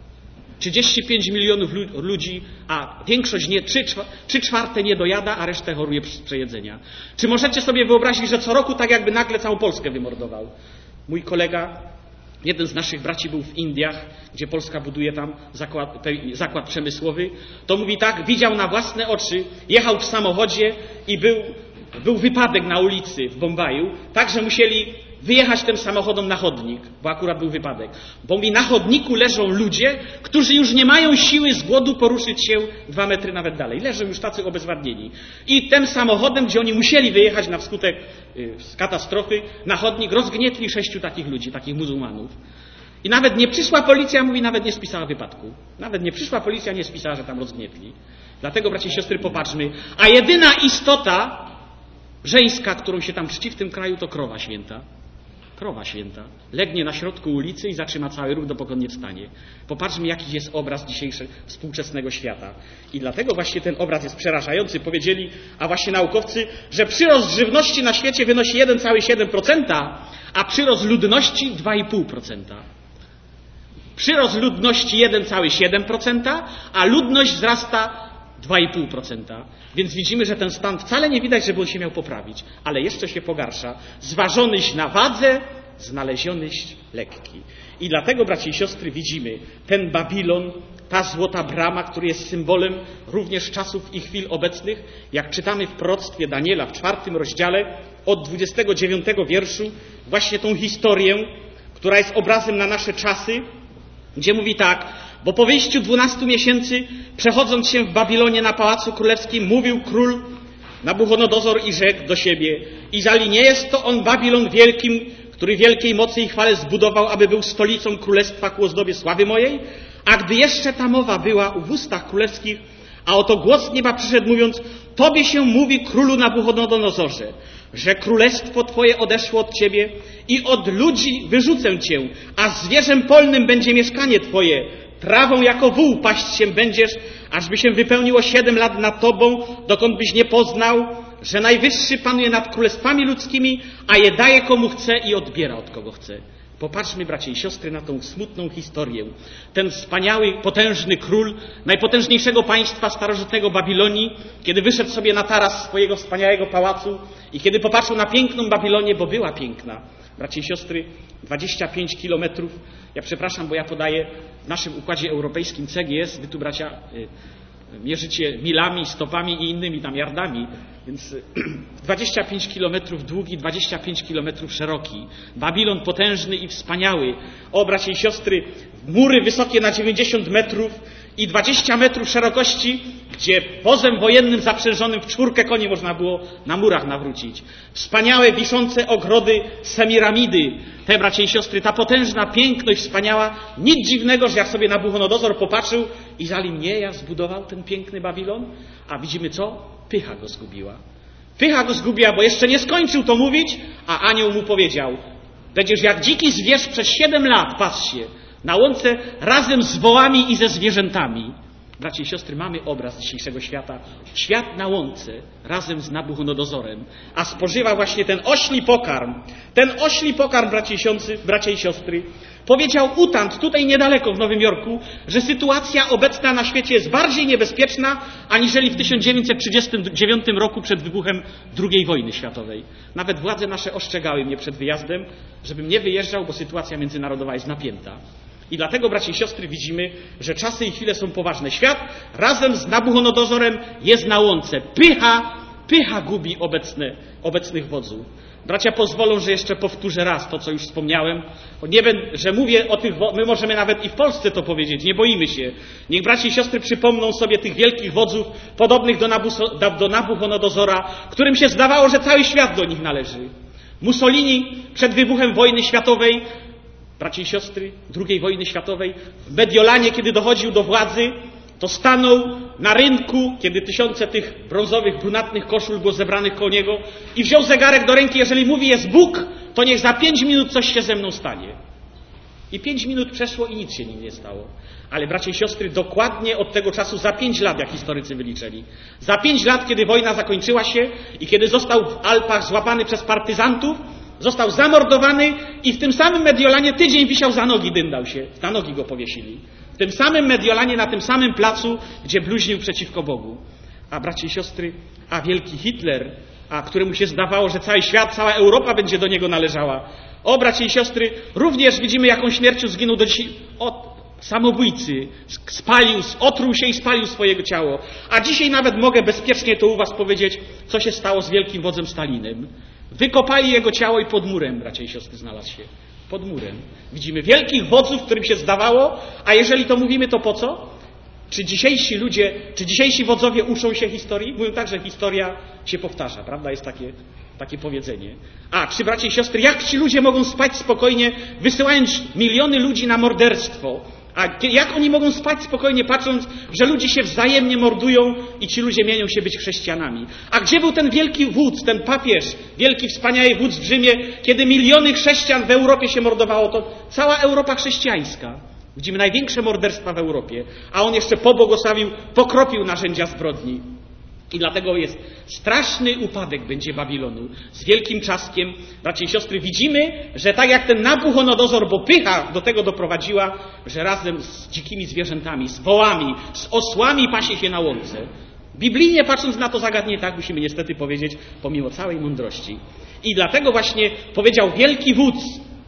35 milionów ludzi, a większość nie, 3/4 nie dojada, a resztę choruje z przejedzenia. Czy możecie sobie wyobrazić, że co roku tak jakby nagle całą Polskę wymordował? Mój kolega, jeden z naszych braci był w Indiach, gdzie Polska buduje tam zakład przemysłowy, to mówi tak, widział na własne oczy, jechał w samochodzie i był wypadek na ulicy w Bombaju, tak, że musieli wyjechać tym samochodem na chodnik, bo akurat był wypadek. Bo mówi, na chodniku leżą ludzie, którzy już nie mają siły z głodu poruszyć się 2 metry nawet dalej. Leżą już tacy obezwładnieni. I tym samochodem, gdzie oni musieli wyjechać na wskutek katastrofy, na chodnik rozgnietli 6 takich ludzi, takich muzułmanów. I nawet nie przyszła policja, mówi, nawet nie spisała wypadku. Nawet nie przyszła policja, nie spisała, że tam rozgnietli. Dlatego, bracia i siostry, popatrzmy. A jedyna istota żeńska, którą się tam czci w tym kraju, to krowa święta. Krowa święta. Legnie na środku ulicy i zatrzyma cały ruch, dopóki nie wstanie. Popatrzmy, jaki jest obraz dzisiejszego współczesnego świata. I dlatego właśnie ten obraz jest przerażający. Powiedzieli, a właśnie naukowcy, że przyrost żywności na świecie wynosi 1,7%, a przyrost ludności 2,5%. Przyrost ludności 1,7%, a ludność wzrasta 2,5%. Więc widzimy, że ten stan wcale nie widać, żeby on się miał poprawić, ale jeszcze się pogarsza. Zważonyś na wadze, znalezionyś lekki. I dlatego, bracia i siostry, widzimy ten Babilon, ta złota brama, który jest symbolem również czasów i chwil obecnych. Jak czytamy w proroctwie Daniela w 4 rozdziale od 29 wierszu właśnie tą historię, która jest obrazem na nasze czasy, gdzie mówi tak, bo po wyjściu 12 miesięcy, przechodząc się w Babilonie na Pałacu Królewskim, mówił król Nabuchodonozor i rzekł do siebie, Izali, nie jest to on Babilon wielkim, który wielkiej mocy i chwale zbudował, aby był stolicą królestwa ku ozdobie sławy mojej? A gdy jeszcze ta mowa była w ustach królewskich, a oto głos z nieba przyszedł, mówiąc, Tobie się mówi, królu Nabuchodonozorze, że królestwo Twoje odeszło od Ciebie i od ludzi wyrzucę Cię, a zwierzem polnym będzie mieszkanie Twoje. Trawą jako wół paść się będziesz, ażby się wypełniło 7 lat nad Tobą, dokąd byś nie poznał, że Najwyższy panuje nad królestwami ludzkimi, a je daje komu chce i odbiera od kogo chce. Popatrzmy, bracia i siostry, na tą smutną historię. Ten wspaniały, potężny król najpotężniejszego państwa starożytnego Babilonii, kiedy wyszedł sobie na taras swojego wspaniałego pałacu i kiedy popatrzył na piękną Babilonię, bo była piękna. Bracia i siostry, 25 kilometrów. Ja przepraszam, bo ja podaję w naszym układzie europejskim CGS, wy tu, bracia, mierzycie milami, stopami i innymi tam yardami, więc 25 kilometrów długi, 25 kilometrów szeroki. Babilon potężny i wspaniały. O, bracia i siostry, mury wysokie na 90 metrów i 20 metrów szerokości, gdzie wozem wojennym zaprzężonym w 4 koni można było na murach nawrócić. Wspaniałe, wiszące ogrody Semiramidy. Te, bracia i siostry, ta potężna piękność wspaniała. Nic dziwnego, że jak sobie Nabuchodonozor popatrzył i zalim nie, ja zbudował ten piękny Babilon. A widzimy co? Pycha go zgubiła. Pycha go zgubiła, bo jeszcze nie skończył to mówić, a anioł mu powiedział: będziesz jak dziki zwierz przez 7 lat, patrz się, na łące razem z wołami i ze zwierzętami. Bracia i siostry, mamy obraz dzisiejszego świata. Świat na łące razem z Nabuchodonozorem, a spożywa właśnie ten ośli pokarm. Ten ośli pokarm, bracia i siostry, powiedział Utant tutaj niedaleko w Nowym Jorku, że sytuacja obecna na świecie jest bardziej niebezpieczna aniżeli w 1939 roku przed wybuchem II wojny światowej. Nawet władze nasze ostrzegały mnie przed wyjazdem, żebym nie wyjeżdżał, bo sytuacja międzynarodowa jest napięta. I dlatego, bracia i siostry, widzimy, że czasy i chwile są poważne. Świat razem z Nabuchodonozorem jest na łące. Pycha gubi obecnych wodzów. Bracia pozwolą, że jeszcze powtórzę raz to, co już wspomniałem. Nie wiem, że mówię o tych, my możemy nawet i w Polsce to powiedzieć, nie boimy się. Niech bracia i siostry przypomną sobie tych wielkich wodzów, podobnych do Nabuchodonozora, którym się zdawało, że cały świat do nich należy. Mussolini przed wybuchem wojny światowej, bracia i siostry, II wojny światowej, w Mediolanie, kiedy dochodził do władzy, to stanął na rynku, kiedy tysiące tych brązowych, brunatnych koszul było zebranych koło niego i wziął zegarek do ręki. Jeżeli mówi jest Bóg, to niech za 5 minut coś się ze mną stanie. I 5 minut przeszło i nic się nim nie stało. Ale bracia i siostry, dokładnie od tego czasu za 5 lat, jak historycy wyliczyli, za 5 lat, kiedy wojna zakończyła się i kiedy został w Alpach złapany przez partyzantów, został zamordowany i w tym samym Mediolanie tydzień wisiał za nogi, dyndał się. Na nogi go powiesili. W tym samym Mediolanie, na tym samym placu, gdzie bluźnił przeciwko Bogu. A bracia i siostry, a wielki Hitler, a któremu się zdawało, że cały świat, cała Europa będzie do niego należała. O, bracia i siostry, również widzimy, jaką śmiercią zginął do dzisiaj od samobójcy. Otruł się i spalił swoje ciało. A dzisiaj nawet mogę bezpiecznie to u was powiedzieć, co się stało z wielkim wodzem Stalinem. Wykopali jego ciało i pod murem, bracia i siostry, znalazł się. Pod murem. Widzimy wielkich wodzów, którym się zdawało, a jeżeli to mówimy, to po co? Czy dzisiejsi ludzie, czy dzisiejsi wodzowie uczą się historii? Mówią tak, że historia się powtarza, prawda? Jest takie powiedzenie. A, czy bracia i siostry, jak ci ludzie mogą spać spokojnie, wysyłając miliony ludzi na morderstwo? A jak oni mogą spać spokojnie, patrząc, że ludzie się wzajemnie mordują i ci ludzie mienią się być chrześcijanami? A gdzie był ten wielki wódz, ten papież, wielki, wspaniały wódz w Rzymie, kiedy miliony chrześcijan w Europie się mordowało? To cała Europa chrześcijańska. Widzimy największe morderstwa w Europie. A on jeszcze pobłogosławił, pokropił narzędzia zbrodni. I dlatego jest straszny upadek będzie Babilonu z wielkim trzaskiem. Bracia i siostry, widzimy, że tak jak ten Nabuchodonozor, bo pycha do tego doprowadziła, że razem z dzikimi zwierzętami, z wołami, z osłami pasie się na łące. Biblijnie patrząc na to zagadnienie, tak musimy niestety powiedzieć, pomimo całej mądrości. I dlatego właśnie powiedział wielki wódz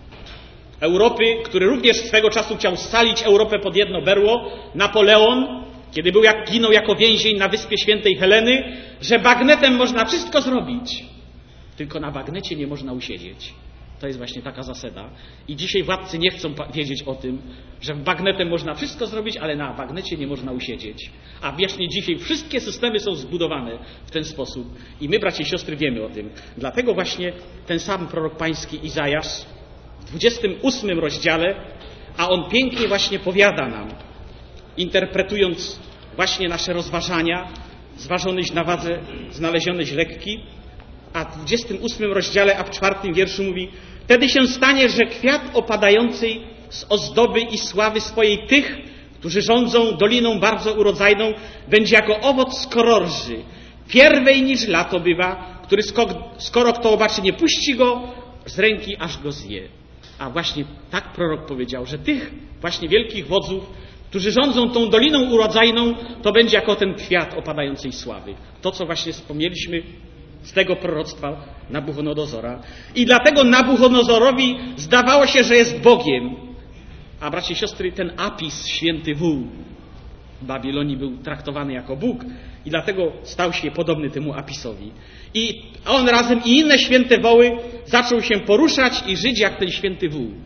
Europy, który również swego czasu chciał scalić Europę pod jedno berło, Napoleon, kiedy ginął jako więzień na wyspie Świętej Heleny, że bagnetem można wszystko zrobić, tylko na bagnecie nie można usiedzieć. To jest właśnie taka zasada. I dzisiaj władcy nie chcą wiedzieć o tym, że bagnetem można wszystko zrobić, ale na bagnecie nie można usiedzieć. A właśnie dzisiaj wszystkie systemy są zbudowane w ten sposób. I my, bracia i siostry, wiemy o tym. Dlatego właśnie ten sam prorok pański Izajasz w 28 rozdziale, a on pięknie właśnie powiada nam, interpretując właśnie nasze rozważania, zważonyś na wadze, znalezioneś lekki, a w 28 rozdziale, a w 4 wierszu mówi: wtedy się stanie, że kwiat opadającej z ozdoby i sławy swojej tych, którzy rządzą doliną bardzo urodzajną, będzie jako owoc skororży, pierwej niż lato bywa, który skoro kto obaczy, nie puści go z ręki, aż go zje. A właśnie tak prorok powiedział, że tych właśnie wielkich wodzów, którzy rządzą tą doliną urodzajną, to będzie jako ten kwiat opadającej sławy. To, co właśnie wspomnieliśmy z tego proroctwa Nabuchodonozora. I dlatego Nabuchodonozorowi zdawało się, że jest Bogiem. A bracia i siostry, ten Apis, święty wół w Babilonii, był traktowany jako Bóg i dlatego stał się podobny temu Apisowi. I on razem i inne święte woły zaczął się poruszać i żyć jak ten święty wół.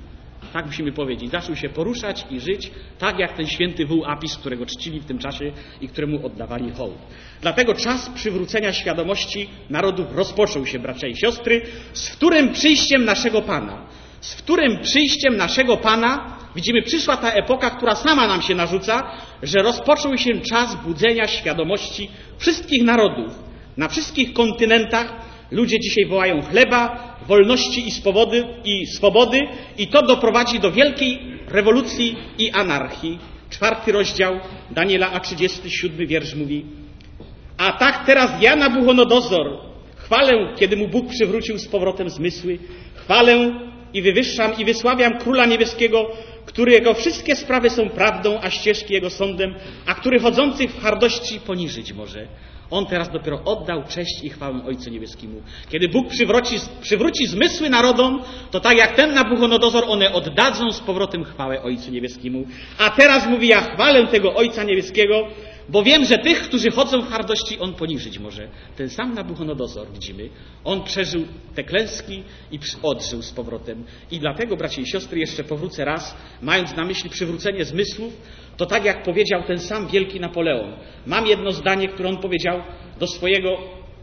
tak musimy powiedzieć, zaczął się poruszać i żyć tak jak ten święty wół Apis, którego czcili w tym czasie i któremu oddawali hołd. Dlatego czas przywrócenia świadomości narodów rozpoczął się, bracia i siostry, z wtórym przyjściem naszego Pana. Z wtórym przyjściem naszego Pana, widzimy, przyszła ta epoka, która sama nam się narzuca, że rozpoczął się czas budzenia świadomości wszystkich narodów. Na wszystkich kontynentach ludzie dzisiaj wołają chleba, wolności i swobody i to doprowadzi do wielkiej rewolucji i anarchii. 4 rozdział Daniela, a 37 wiersz mówi: a tak teraz ja, Nabuchodonozor, chwalę, kiedy mu Bóg przywrócił z powrotem zmysły, chwalę i wywyższam i wysławiam Króla Niebieskiego, który jego wszystkie sprawy są prawdą, a ścieżki jego sądem, a który chodzących w hardości poniżyć może. On teraz dopiero oddał cześć i chwałę Ojcu Niebieskiemu. Kiedy Bóg przywróci zmysły narodom, to tak jak ten Nabuchodonozor, one oddadzą z powrotem chwałę Ojcu Niebieskiemu. A teraz mówi, ja chwalę tego Ojca Niebieskiego, bo wiem, że tych, którzy chodzą w hardości, on poniżyć może. Ten sam Nabuchodonozor, widzimy, on przeżył te klęski i odżył z powrotem. I dlatego, bracia i siostry, jeszcze powrócę raz, mając na myśli przywrócenie zmysłów, to tak jak powiedział ten sam wielki Napoleon. Mam jedno zdanie, które on powiedział do swojego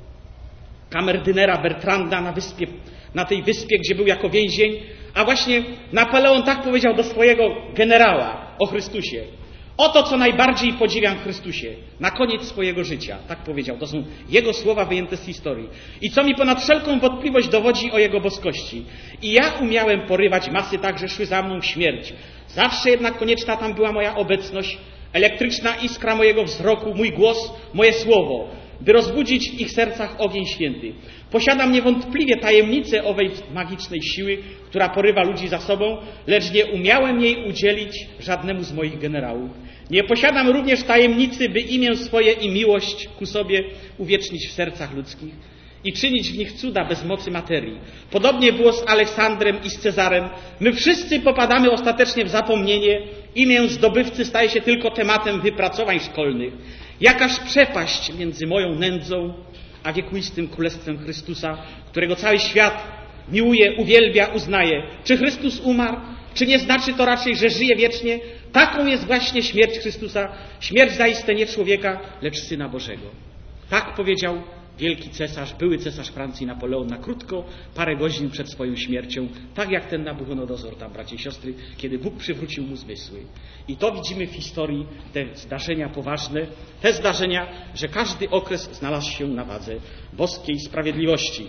kamerdynera Bertranda na tej wyspie, gdzie był jako więzień. A właśnie Napoleon tak powiedział do swojego generała o Chrystusie. Oto, co najbardziej podziwiam w Chrystusie. Na koniec swojego życia. Tak powiedział. To są jego słowa wyjęte z historii. I co mi ponad wszelką wątpliwość dowodzi o jego boskości. I ja umiałem porywać masy, tak że szły za mną w śmierć. Zawsze jednak konieczna tam była moja obecność, elektryczna iskra mojego wzroku, mój głos, moje słowo, by rozbudzić w ich sercach ogień święty. Posiadam niewątpliwie tajemnicę owej magicznej siły, która porywa ludzi za sobą, lecz nie umiałem jej udzielić żadnemu z moich generałów. Nie posiadam również tajemnicy, by imię swoje i miłość ku sobie uwiecznić w sercach ludzkich i czynić w nich cuda bez mocy materii. Podobnie było z Aleksandrem i z Cezarem. My wszyscy popadamy ostatecznie w zapomnienie. Imię zdobywcy staje się tylko tematem wypracowań szkolnych. Jakaż przepaść między moją nędzą a wiekuistym królestwem Chrystusa, którego cały świat miłuje, uwielbia, uznaje. Czy Chrystus umarł? Czy nie znaczy to raczej, że żyje wiecznie? Taką jest właśnie śmierć Chrystusa. Śmierć zaiste nie człowieka, lecz Syna Bożego. Tak powiedział wielki cesarz, były cesarz Francji Napoleon na krótko, parę godzin przed swoją śmiercią, tak jak ten Nabuchodonozor tam, bracia i siostry, kiedy Bóg przywrócił mu zmysły. I to widzimy w historii, te zdarzenia poważne, te zdarzenia, że każdy okres znalazł się na wadze boskiej sprawiedliwości.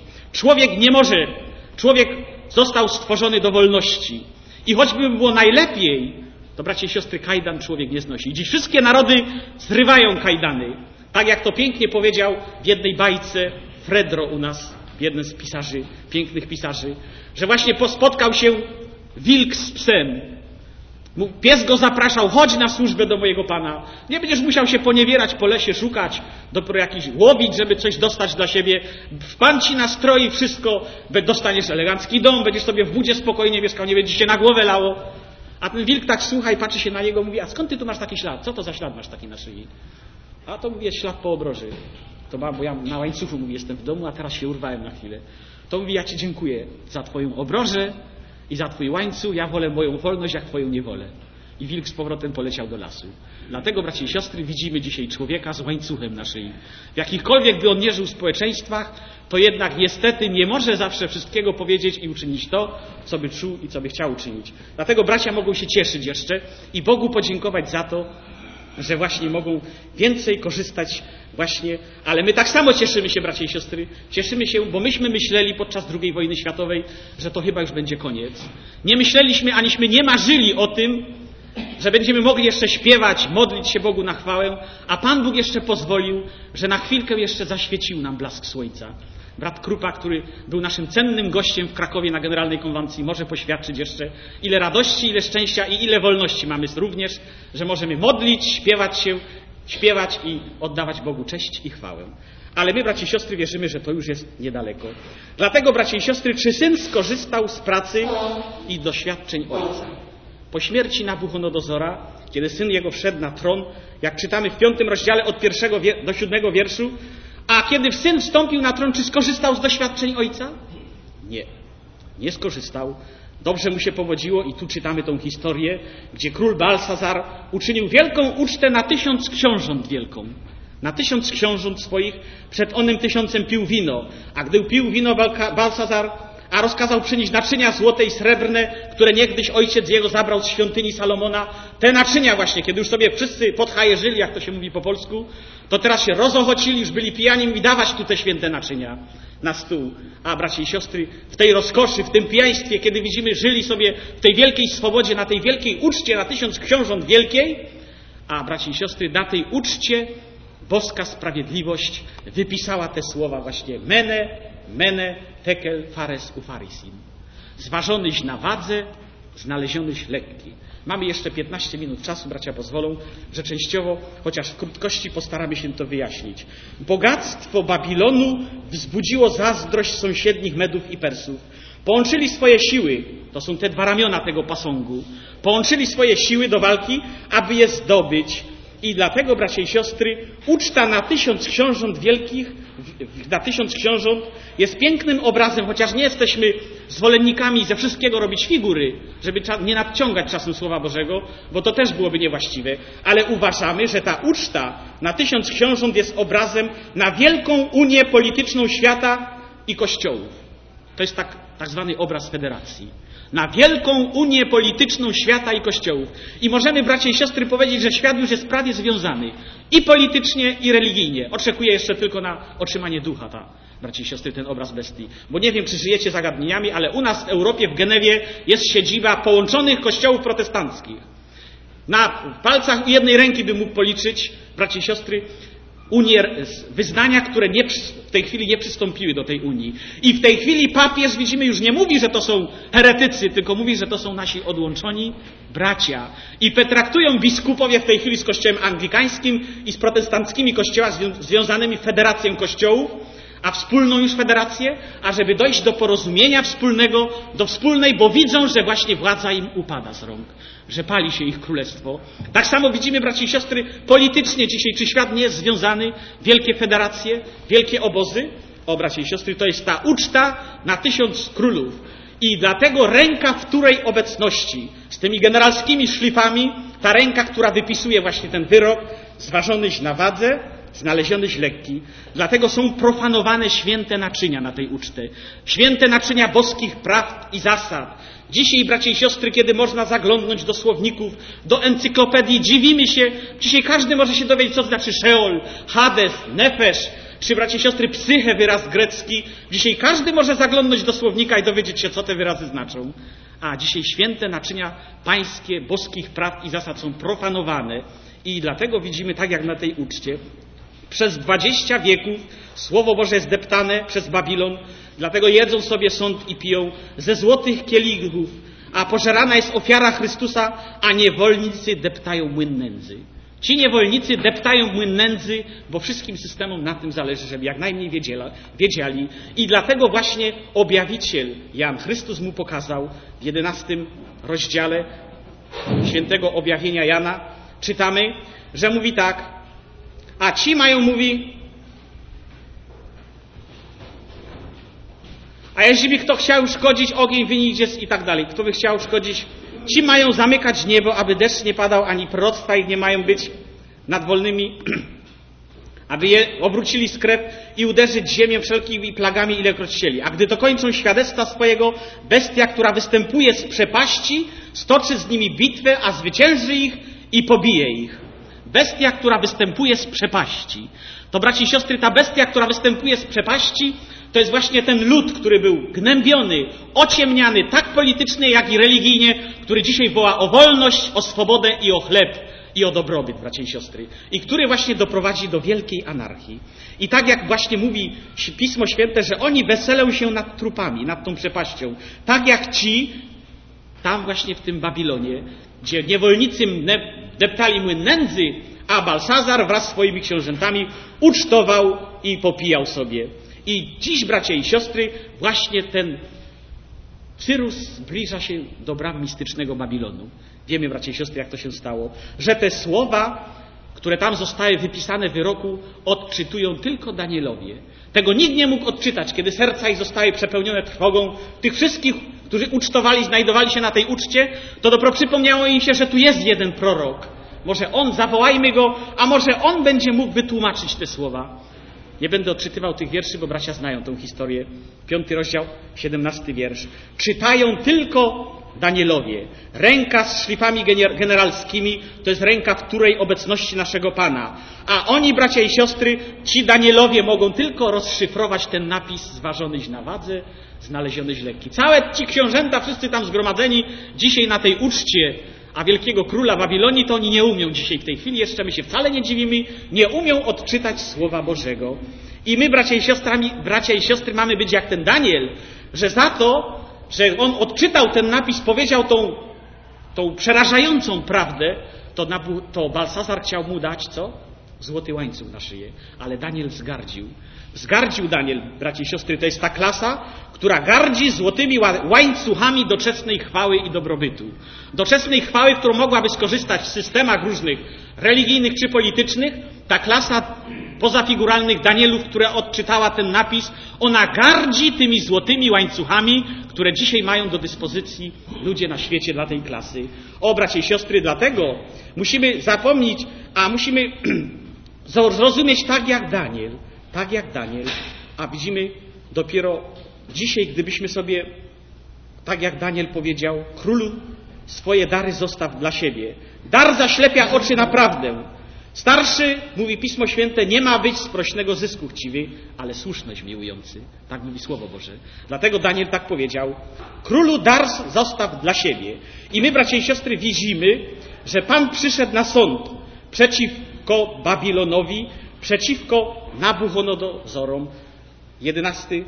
Człowiek został stworzony do wolności i choćby było najlepiej, to bracia i siostry, kajdan człowiek nie znosi. Dziś wszystkie narody zrywają kajdany. Tak jak to pięknie powiedział w jednej bajce Fredro u nas, jeden z pisarzy, pięknych pisarzy, że właśnie spotkał się wilk z psem. Pies go zapraszał, chodź na służbę do mojego pana. Nie będziesz musiał się poniewierać po lesie, szukać, dopiero jakiś łowić, żeby coś dostać dla siebie. Pan ci nastroi wszystko, dostaniesz elegancki dom, będziesz sobie w budzie spokojnie mieszkał, nie będzie się na głowę lało. A ten wilk tak słucha i patrzy się na niego, mówi, a skąd ty tu masz taki ślad? Co to za ślad masz taki na szyi? A to mówię, ślad po obroży. To ma, bo ja na łańcuchu mówię, jestem w domu, a teraz się urwałem na chwilę. To mówi, ja ci dziękuję za twoją obrożę i za twój łańcuch, ja wolę moją wolność, jak twoją niewolę. I wilk z powrotem poleciał do lasu. Dlatego, bracia i siostry, widzimy dzisiaj człowieka z łańcuchem na szyi. W jakichkolwiek by on nie żył w społeczeństwach, to jednak niestety nie może zawsze wszystkiego powiedzieć i uczynić to, co by czuł i co by chciał uczynić. Dlatego bracia mogą się cieszyć jeszcze i Bogu podziękować za to, że właśnie mogą więcej korzystać właśnie, ale my tak samo cieszymy się, bracia i siostry, cieszymy się, bo myśmy myśleli podczas II wojny światowej, że to chyba już będzie koniec. Nie myśleliśmy, aniśmy nie marzyli o tym, że będziemy mogli jeszcze śpiewać, modlić się Bogu na chwałę, a Pan Bóg jeszcze pozwolił, że na chwilkę jeszcze zaświecił nam blask słońca. Brat Krupa, który był naszym cennym gościem w Krakowie na Generalnej Konwencji, może poświadczyć jeszcze, ile radości, ile szczęścia i ile wolności mamy również, że możemy modlić, śpiewać i oddawać Bogu cześć i chwałę. Ale my, bracia i siostry, wierzymy, że to już jest niedaleko. Dlatego, bracia i siostry, czy syn skorzystał z pracy i doświadczeń ojca? Po śmierci Nabuchodonozora, kiedy syn jego wszedł na tron, jak czytamy w 5 rozdziale od 1 do 7 wierszu, a kiedy syn wstąpił na tron, czy skorzystał z doświadczeń ojca? Nie. Nie skorzystał, Dobrze mu się powodziło i tu czytamy tą historię, gdzie król Balsazar uczynił wielką ucztę na 1000 książąt wielką. Na 1000 książąt swoich przed onym 1000 pił wino. A gdy pił wino Balsazar, a rozkazał przynieść naczynia złote i srebrne, które niegdyś ojciec jego zabrał z świątyni Salomona. Te naczynia właśnie, kiedy już sobie wszyscy podchajerzyli, jak to się mówi po polsku, to teraz się rozochocili, już byli pijani i dawać tu te święte naczynia na stół. A bracia i siostry, w tej rozkoszy, w tym pijaństwie, kiedy widzimy, żyli sobie w tej wielkiej swobodzie, na tej wielkiej uczcie, na 1000 książąt wielkiej, a bracia i siostry, na tej uczcie boska sprawiedliwość wypisała te słowa właśnie mene, tekel, fares, ufarisim. Zważonyś na wadze, znalezionyś lekki. Mamy jeszcze 15 minut czasu, bracia pozwolą, że częściowo, chociaż w krótkości postaramy się to wyjaśnić. Bogactwo Babilonu wzbudziło zazdrość sąsiednich Medów i Persów. Połączyli swoje siły, to są te 2 ramiona tego posągu, połączyli swoje siły do walki, aby je zdobyć. I dlatego, bracia i siostry, uczta na 1000 książąt wielkich, na 1000 książąt jest pięknym obrazem, chociaż nie jesteśmy zwolennikami ze wszystkiego robić figury, żeby nie nadciągać czasem Słowa Bożego, bo to też byłoby niewłaściwe, ale uważamy, że ta uczta na 1000 książąt jest obrazem na wielką unię polityczną świata i kościołów. To jest tak zwany obraz federacji. Na wielką unię polityczną świata i kościołów. I możemy, bracia i siostry, powiedzieć, że świat już jest prawie związany i politycznie, i religijnie. Oczekuje jeszcze tylko na otrzymanie ducha bracia i siostry, ten obraz bestii. Bo nie wiem, czy żyjecie zagadnieniami, ale u nas w Europie, w Genewie jest siedziba połączonych kościołów protestanckich. Na palcach jednej ręki bym mógł policzyć, bracia i siostry, wyznania, które w tej chwili nie przystąpiły do tej Unii. I w tej chwili papież, widzimy, już nie mówi, że to są heretycy, tylko mówi, że to są nasi odłączoni bracia. I traktują biskupowie w tej chwili z kościołem anglikańskim i z protestanckimi kościołami związanymi federacją kościołów, a wspólną już federację, ażeby dojść do porozumienia wspólnego, do wspólnej, bo widzą, że właśnie władza im upada z rąk, że pali się ich królestwo. Tak samo widzimy, bracia i siostry, politycznie dzisiaj, czy świat nie jest związany, wielkie federacje, wielkie obozy. O, bracia i siostry, to jest ta uczta na 1000 królów. I dlatego ręka wtórej obecności, z tymi generalskimi szlifami, ta ręka, która wypisuje właśnie ten wyrok, zważonyś na wadze, znalezionych lekki. Dlatego są profanowane święte naczynia na tej uczcie. Święte naczynia boskich praw i zasad. Dzisiaj, bracia i siostry, kiedy można zaglądnąć do słowników, do encyklopedii, dziwimy się. Dzisiaj każdy może się dowiedzieć, co znaczy Szeol, Hades, Nefesz, czy, bracia i siostry, psyche, wyraz grecki. Dzisiaj każdy może zaglądnąć do słownika i dowiedzieć się, co te wyrazy znaczą. A dzisiaj święte naczynia pańskie, boskich praw i zasad są profanowane. I dlatego widzimy, tak jak na tej uczcie, przez 20 wieków Słowo Boże jest deptane przez Babilon, dlatego jedzą sobie sąd i piją ze złotych kielichów, a pożerana jest ofiara Chrystusa, a niewolnicy deptają młyn nędzy. Ci niewolnicy deptają młyn nędzy, bo wszystkim systemom na tym zależy, żeby jak najmniej wiedzieli. I dlatego właśnie objawiciel Jan Chrystus mu pokazał w 11 rozdziale świętego objawienia Jana, czytamy, że mówi tak, a ci mają, mówi, a jeżeli kto chciał szkodzić, ogień wyjdzie i tak dalej. Kto by chciał szkodzić, ci mają zamykać niebo, aby deszcz nie padał, ani proroctwa ich nie mają być nad wolnymi, aby je obrócili z krew i uderzyć ziemię wszelkimi plagami, ilekroć chcieli. A gdy dokończą świadectwa swojego, bestia, która występuje z przepaści, stoczy z nimi bitwę, a zwycięży ich i pobije ich. Bestia, która występuje z przepaści. To, braci i siostry, ta bestia, która występuje z przepaści, to jest właśnie ten lud, który był gnębiony, ociemniany, tak politycznie, jak i religijnie, który dzisiaj woła o wolność, o swobodę i o chleb i o dobrobyt, bracia i siostry. I który właśnie doprowadzi do wielkiej anarchii. I tak jak właśnie mówi Pismo Święte, że oni weselą się nad trupami, nad tą przepaścią. Tak jak ci, tam właśnie w tym Babilonie, gdzie niewolnicy deptali młyn nędzy, a Balsazar wraz z swoimi książętami ucztował i popijał sobie. I dziś, bracia i siostry, właśnie ten Cyrus zbliża się do bram mistycznego Babilonu. Wiemy, bracia i siostry, jak to się stało, że te słowa, które tam zostały wypisane w wyroku, odczytują tylko Danielowie. Tego nikt nie mógł odczytać, kiedy serca ich zostały przepełnione trwogą tych wszystkich którzy znajdowali się na tej uczcie, to dopiero przypomniało im się, że tu jest jeden prorok. Może on, zawołajmy go, a może on będzie mógł wytłumaczyć te słowa. Nie będę odczytywał tych wierszy, bo bracia znają tę historię. 5 rozdział, 17 wiersz. Czytają tylko Danielowie. Ręka z szlifami generalskimi to jest ręka, w której obecności naszego Pana. A oni, bracia i siostry, ci Danielowie mogą tylko rozszyfrować ten napis zważonyś na wadze, znalezionyś lekki. Całe ci książęta, wszyscy tam zgromadzeni dzisiaj na tej uczcie, a wielkiego króla Babilonii, to oni nie umią dzisiaj w tej chwili, jeszcze my się wcale nie dziwimy, nie umią odczytać Słowa Bożego. I my, bracia i siostry, mamy być jak ten Daniel, że za to, że on odczytał ten napis, powiedział tą przerażającą prawdę, to Balsazar chciał mu dać co? Złoty łańcuch na szyję. Ale Daniel wzgardził. Wzgardził Daniel, bracia i siostry, to jest ta klasa, która gardzi złotymi łańcuchami doczesnej chwały i dobrobytu. Doczesnej chwały, którą mogłaby skorzystać w systemach różnych religijnych czy politycznych. Ta klasa pozafiguralnych Danielów, która odczytała ten napis, ona gardzi tymi złotymi łańcuchami, które dzisiaj mają do dyspozycji ludzie na świecie dla tej klasy. O, bracia i siostry, dlatego musimy zapomnieć, a musimy zrozumieć tak jak Daniel, a widzimy dopiero dzisiaj, gdybyśmy sobie, tak jak Daniel powiedział, królu swoje dary zostaw dla siebie. Dar zaślepia oczy na prawdę. Starszy, mówi Pismo Święte, nie ma być z prośnego zysku chciwy, ale słuszność miłujący. Tak mówi Słowo Boże. Dlatego Daniel tak powiedział. Królu dar zostaw dla siebie. I my, bracia i siostry, widzimy, że Pan przyszedł na sąd przeciwko Babilonowi, przeciwko Nabuchodonozorom. 11,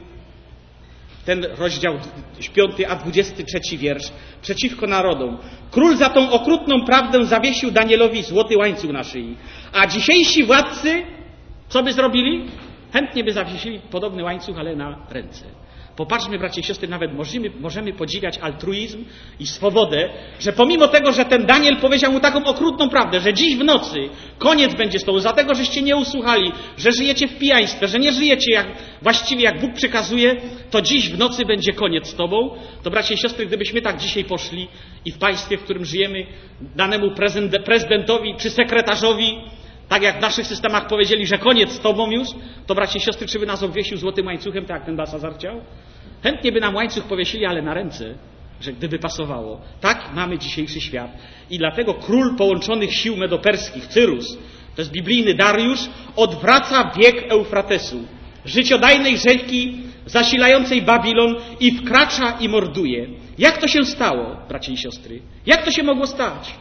ten rozdział 5, a 23 wiersz. Przeciwko narodom. Król za tą okrutną prawdę zawiesił Danielowi złoty łańcuch na szyi. A dzisiejsi władcy, co by zrobili? Chętnie by zawiesili podobny łańcuch, ale na ręce. Popatrzmy, bracia i siostry, nawet możemy podziwiać altruizm i swobodę, że pomimo tego, że ten Daniel powiedział mu taką okrutną prawdę, że dziś w nocy koniec będzie z tobą, dlatego żeście nie usłuchali, że żyjecie w pijaństwie, że nie żyjecie właściwie jak Bóg przykazuje, to dziś w nocy będzie koniec z tobą, to bracia i siostry, gdybyśmy tak dzisiaj poszli i w państwie, w którym żyjemy, danemu prezydentowi czy sekretarzowi, tak jak w naszych systemach powiedzieli, że koniec z tobą już, to bracia i siostry, czy by nas obwiesił złotym łańcuchem, tak jak ten Balsazar chciał? Chętnie by nam łańcuch powiesili, ale na ręce, że gdyby pasowało. Tak mamy dzisiejszy świat. I dlatego król połączonych sił medoperskich, Cyrus, to jest biblijny Dariusz, odwraca bieg Eufratesu, życiodajnej rzeki zasilającej Babilon i wkracza i morduje. Jak to się stało, bracia i siostry? Jak to się mogło stać?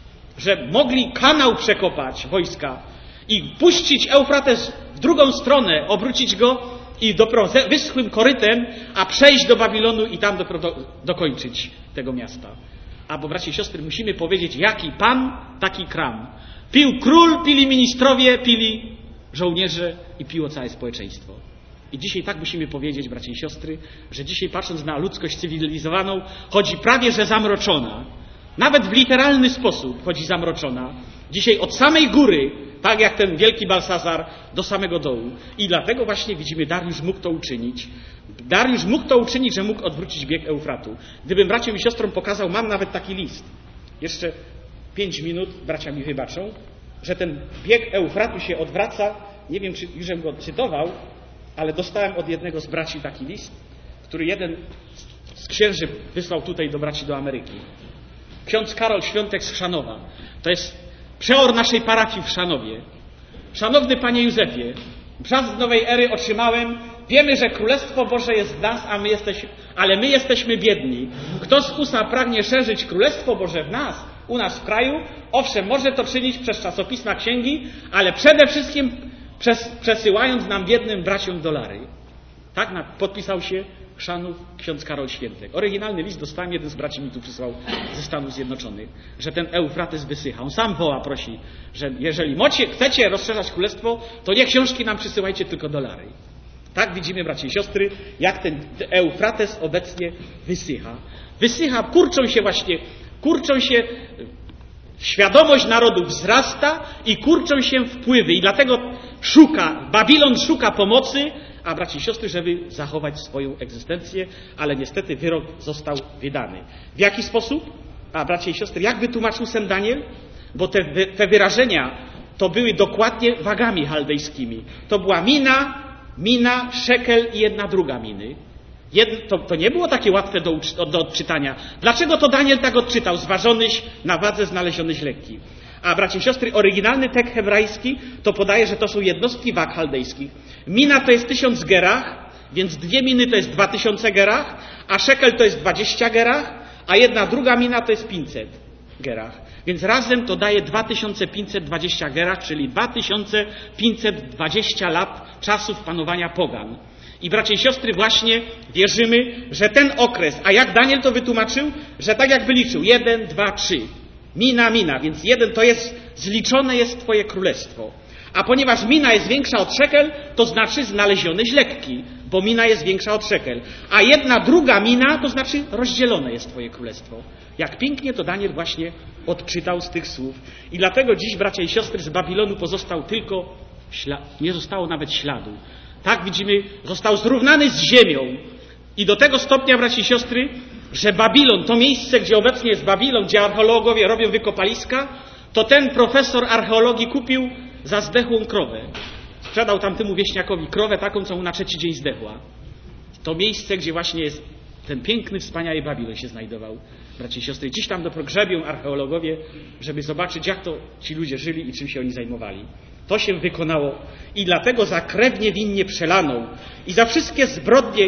Że mogli kanał przekopać wojska i puścić Eufrates w drugą stronę, obrócić go i dopiero wyschłym korytem, a przejść do Babilonu i tam dopiero dokończyć tego miasta. Bo bracia i siostry, musimy powiedzieć, jaki pan, taki kram. Pił król, pili ministrowie, pili żołnierze i piło całe społeczeństwo. I dzisiaj tak musimy powiedzieć, bracia i siostry, że dzisiaj patrząc na ludzkość cywilizowaną, chodzi prawie że zamroczona. Nawet w literalny sposób chodzi zamroczona. Dzisiaj od samej góry, tak jak ten wielki Balsazar, do samego dołu. I dlatego właśnie widzimy, Dariusz mógł to uczynić. Dariusz mógł to uczynić, że mógł odwrócić bieg Eufratu. Gdybym braciom i siostrom pokazał, mam nawet taki list. Jeszcze 5 minut, bracia mi wybaczą, że ten bieg Eufratu się odwraca. Nie wiem, czy już go cytował, ale dostałem od jednego z braci taki list, który jeden z księży wysłał tutaj do braci do Ameryki. Ksiądz Karol Świątek z Chrzanowa. To jest przeor naszej parafii w Chrzanowie. Szanowny Panie Józefie, czas nowej ery otrzymałem. Wiemy, że Królestwo Boże jest w nas, ale my jesteśmy biedni. Kto z USA pragnie szerzyć Królestwo Boże w nas, u nas w kraju, owszem, może to czynić przez czasopisma, księgi, ale przede wszystkim przesyłając nam biednym braciom dolary. Tak podpisał się Chrzanów ksiądz Karol Świętek. Oryginalny list dostałem, jeden z braci mi tu przysłał ze Stanów Zjednoczonych, że ten Eufrates wysycha. On sam woła, prosi, że jeżeli chcecie rozszerzać królestwo, to nie książki nam przysyłajcie, tylko dolary. Tak widzimy, bracia i siostry, jak ten Eufrates obecnie wysycha. Wysycha, kurczą się, świadomość narodów wzrasta i kurczą się wpływy. I dlatego Babilon szuka pomocy, a braci i siostry, żeby zachować swoją egzystencję, ale niestety wyrok został wydany. W jaki sposób? A bracia i siostry, jak wytłumaczył sen Daniel? Bo te wyrażenia to były dokładnie wagami chaldejskimi. To była mina, szekel i jedna druga miny. To nie było takie łatwe do odczytania. Dlaczego to Daniel tak odczytał? Zważonyś na wadze, znalezionych lekki. A bracia i siostry, oryginalny tekst hebrajski to podaje, że to są jednostki wag chaldejskich. Mina to jest 1000 gerach, więc 2 miny to jest 2000 gerach, a szekel to jest 20 gerach, a jedna druga mina to jest 500 gerach. Więc razem to daje 2520 gerach, czyli 2520 lat czasów panowania pogan. I bracia i siostry, właśnie wierzymy, że ten okres, a jak Daniel to wytłumaczył, że tak jak wyliczył, 1, 2, 3, mina, więc 1 to jest, zliczone jest twoje królestwo. A ponieważ mina jest większa od szekel, to znaczy znalezioneś lekki, bo mina jest większa od szekel. A jedna druga mina, to znaczy rozdzielone jest twoje królestwo. Jak pięknie to Daniel właśnie odczytał z tych słów. I dlatego dziś, bracia i siostry, z Babilonu pozostał tylko nie zostało nawet śladu. Tak widzimy, został zrównany z ziemią. I do tego stopnia, bracia i siostry, że Babilon, to miejsce, gdzie obecnie jest Babilon, gdzie archeologowie robią wykopaliska, to ten profesor archeologii kupił za zdechłą krowę. Sprzedał tamtemu wieśniakowi krowę taką, co mu na 3. dzień zdechła. To miejsce, gdzie właśnie jest ten piękny, wspaniały Babilon się znajdował. Bracia i siostry, dziś tam grzebią archeologowie, żeby zobaczyć, jak to ci ludzie żyli i czym się oni zajmowali. To się wykonało i dlatego za krew niewinnie przelaną i za wszystkie zbrodnie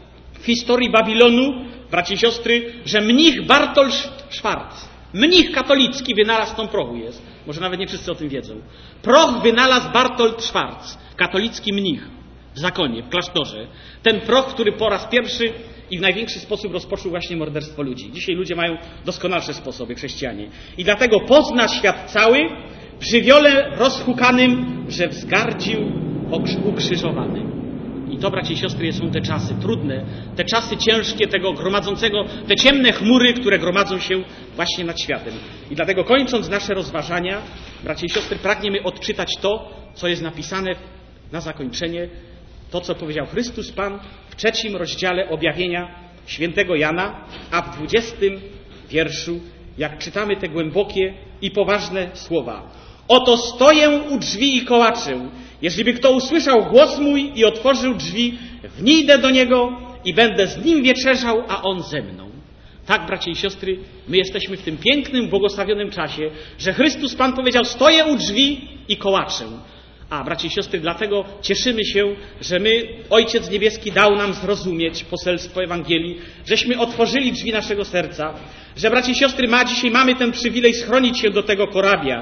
w historii Babilonu, bracia i siostry, że mnich Bartolt Schwarz, mnich katolicki wynalazł tą prochu jest. Może nawet nie wszyscy o tym wiedzą. Proch wynalazł Bartolt Schwarz, katolicki mnich w zakonie, w klasztorze. Ten proch, który po raz pierwszy i w największy sposób rozpoczął właśnie morderstwo ludzi. Dzisiaj ludzie mają doskonalsze sposoby, chrześcijanie. I dlatego pozna świat cały w żywiole rozhukanym, że wzgardził ukrzyżowanym. I to, bracia i siostry, są te czasy trudne, te czasy ciężkie tego gromadzącego, te ciemne chmury, które gromadzą się właśnie nad światem. I dlatego, kończąc nasze rozważania, bracia i siostry, pragniemy odczytać to, co jest napisane na zakończenie, to, co powiedział Chrystus Pan w 3. rozdziale objawienia świętego Jana, a w 20. wierszu, jak czytamy te głębokie i poważne słowa. Oto stoję u drzwi i kołaczę. Jeżeliby kto usłyszał głos mój i otworzył drzwi, wnijdę do niego i będę z nim wieczerzał, a on ze mną. Tak, bracia i siostry, my jesteśmy w tym pięknym, błogosławionym czasie, że Chrystus Pan powiedział, stoję u drzwi i kołaczę. A, bracia i siostry, dlatego cieszymy się, że my, Ojciec Niebieski dał nam zrozumieć poselstwo Ewangelii, żeśmy otworzyli drzwi naszego serca, że, bracia i siostry, dzisiaj mamy ten przywilej schronić się do tego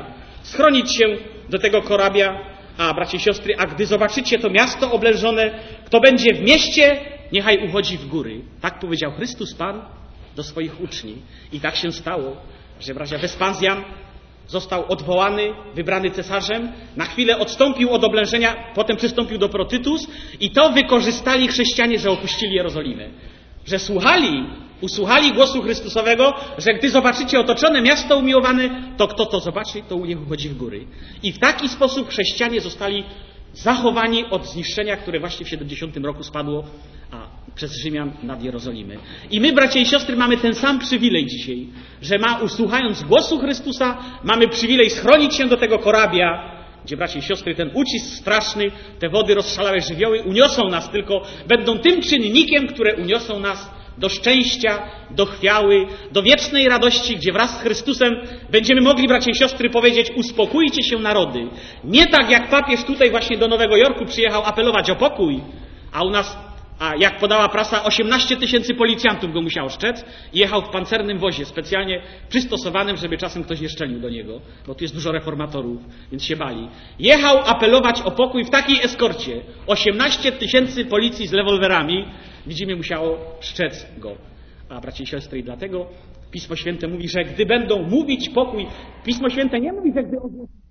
korabia, a, bracia i siostry, a gdy zobaczycie to miasto oblężone, kto będzie w mieście, niechaj uchodzi w góry. Tak powiedział Chrystus Pan do swoich uczniów. I tak się stało, że bracia Wespazjan został odwołany, wybrany cesarzem, na chwilę odstąpił od oblężenia, potem przystąpił do Protytus i to wykorzystali chrześcijanie, że opuścili Jerozolimę. Że usłuchali głosu Chrystusowego, że gdy zobaczycie otoczone miasto umiłowane, to kto to zobaczy, to niech uchodzi w góry. I w taki sposób chrześcijanie zostali zachowani od zniszczenia, które właśnie w 70 roku spadło przez Rzymian nad Jerozolimę. I my, bracia i siostry, mamy ten sam przywilej dzisiaj, że usłuchając głosu Chrystusa, mamy przywilej schronić się do tego korabia, gdzie, bracia i siostry, ten ucisk straszny, te wody rozszalałe żywioły uniosą nas, tylko będą tym czynnikiem, które uniosą nas do szczęścia, do chwały, do wiecznej radości, gdzie wraz z Chrystusem będziemy mogli, bracia i siostry, powiedzieć, uspokójcie się narody. Nie tak jak papież tutaj właśnie do Nowego Jorku przyjechał apelować o pokój, a u nas, jak podała prasa, 18 000 policjantów go musiało szczec i jechał w pancernym wozie, specjalnie przystosowanym, żeby czasem ktoś nie szczelił do niego, bo tu jest dużo reformatorów, więc się bali. Jechał apelować o pokój w takiej eskorcie. 18 000 policji z rewolwerami, widzimy, musiało szczec go. A, bracia i siostry, i dlatego Pismo Święte mówi, że gdy będą mówić pokój, Pismo Święte nie mówi, że gdy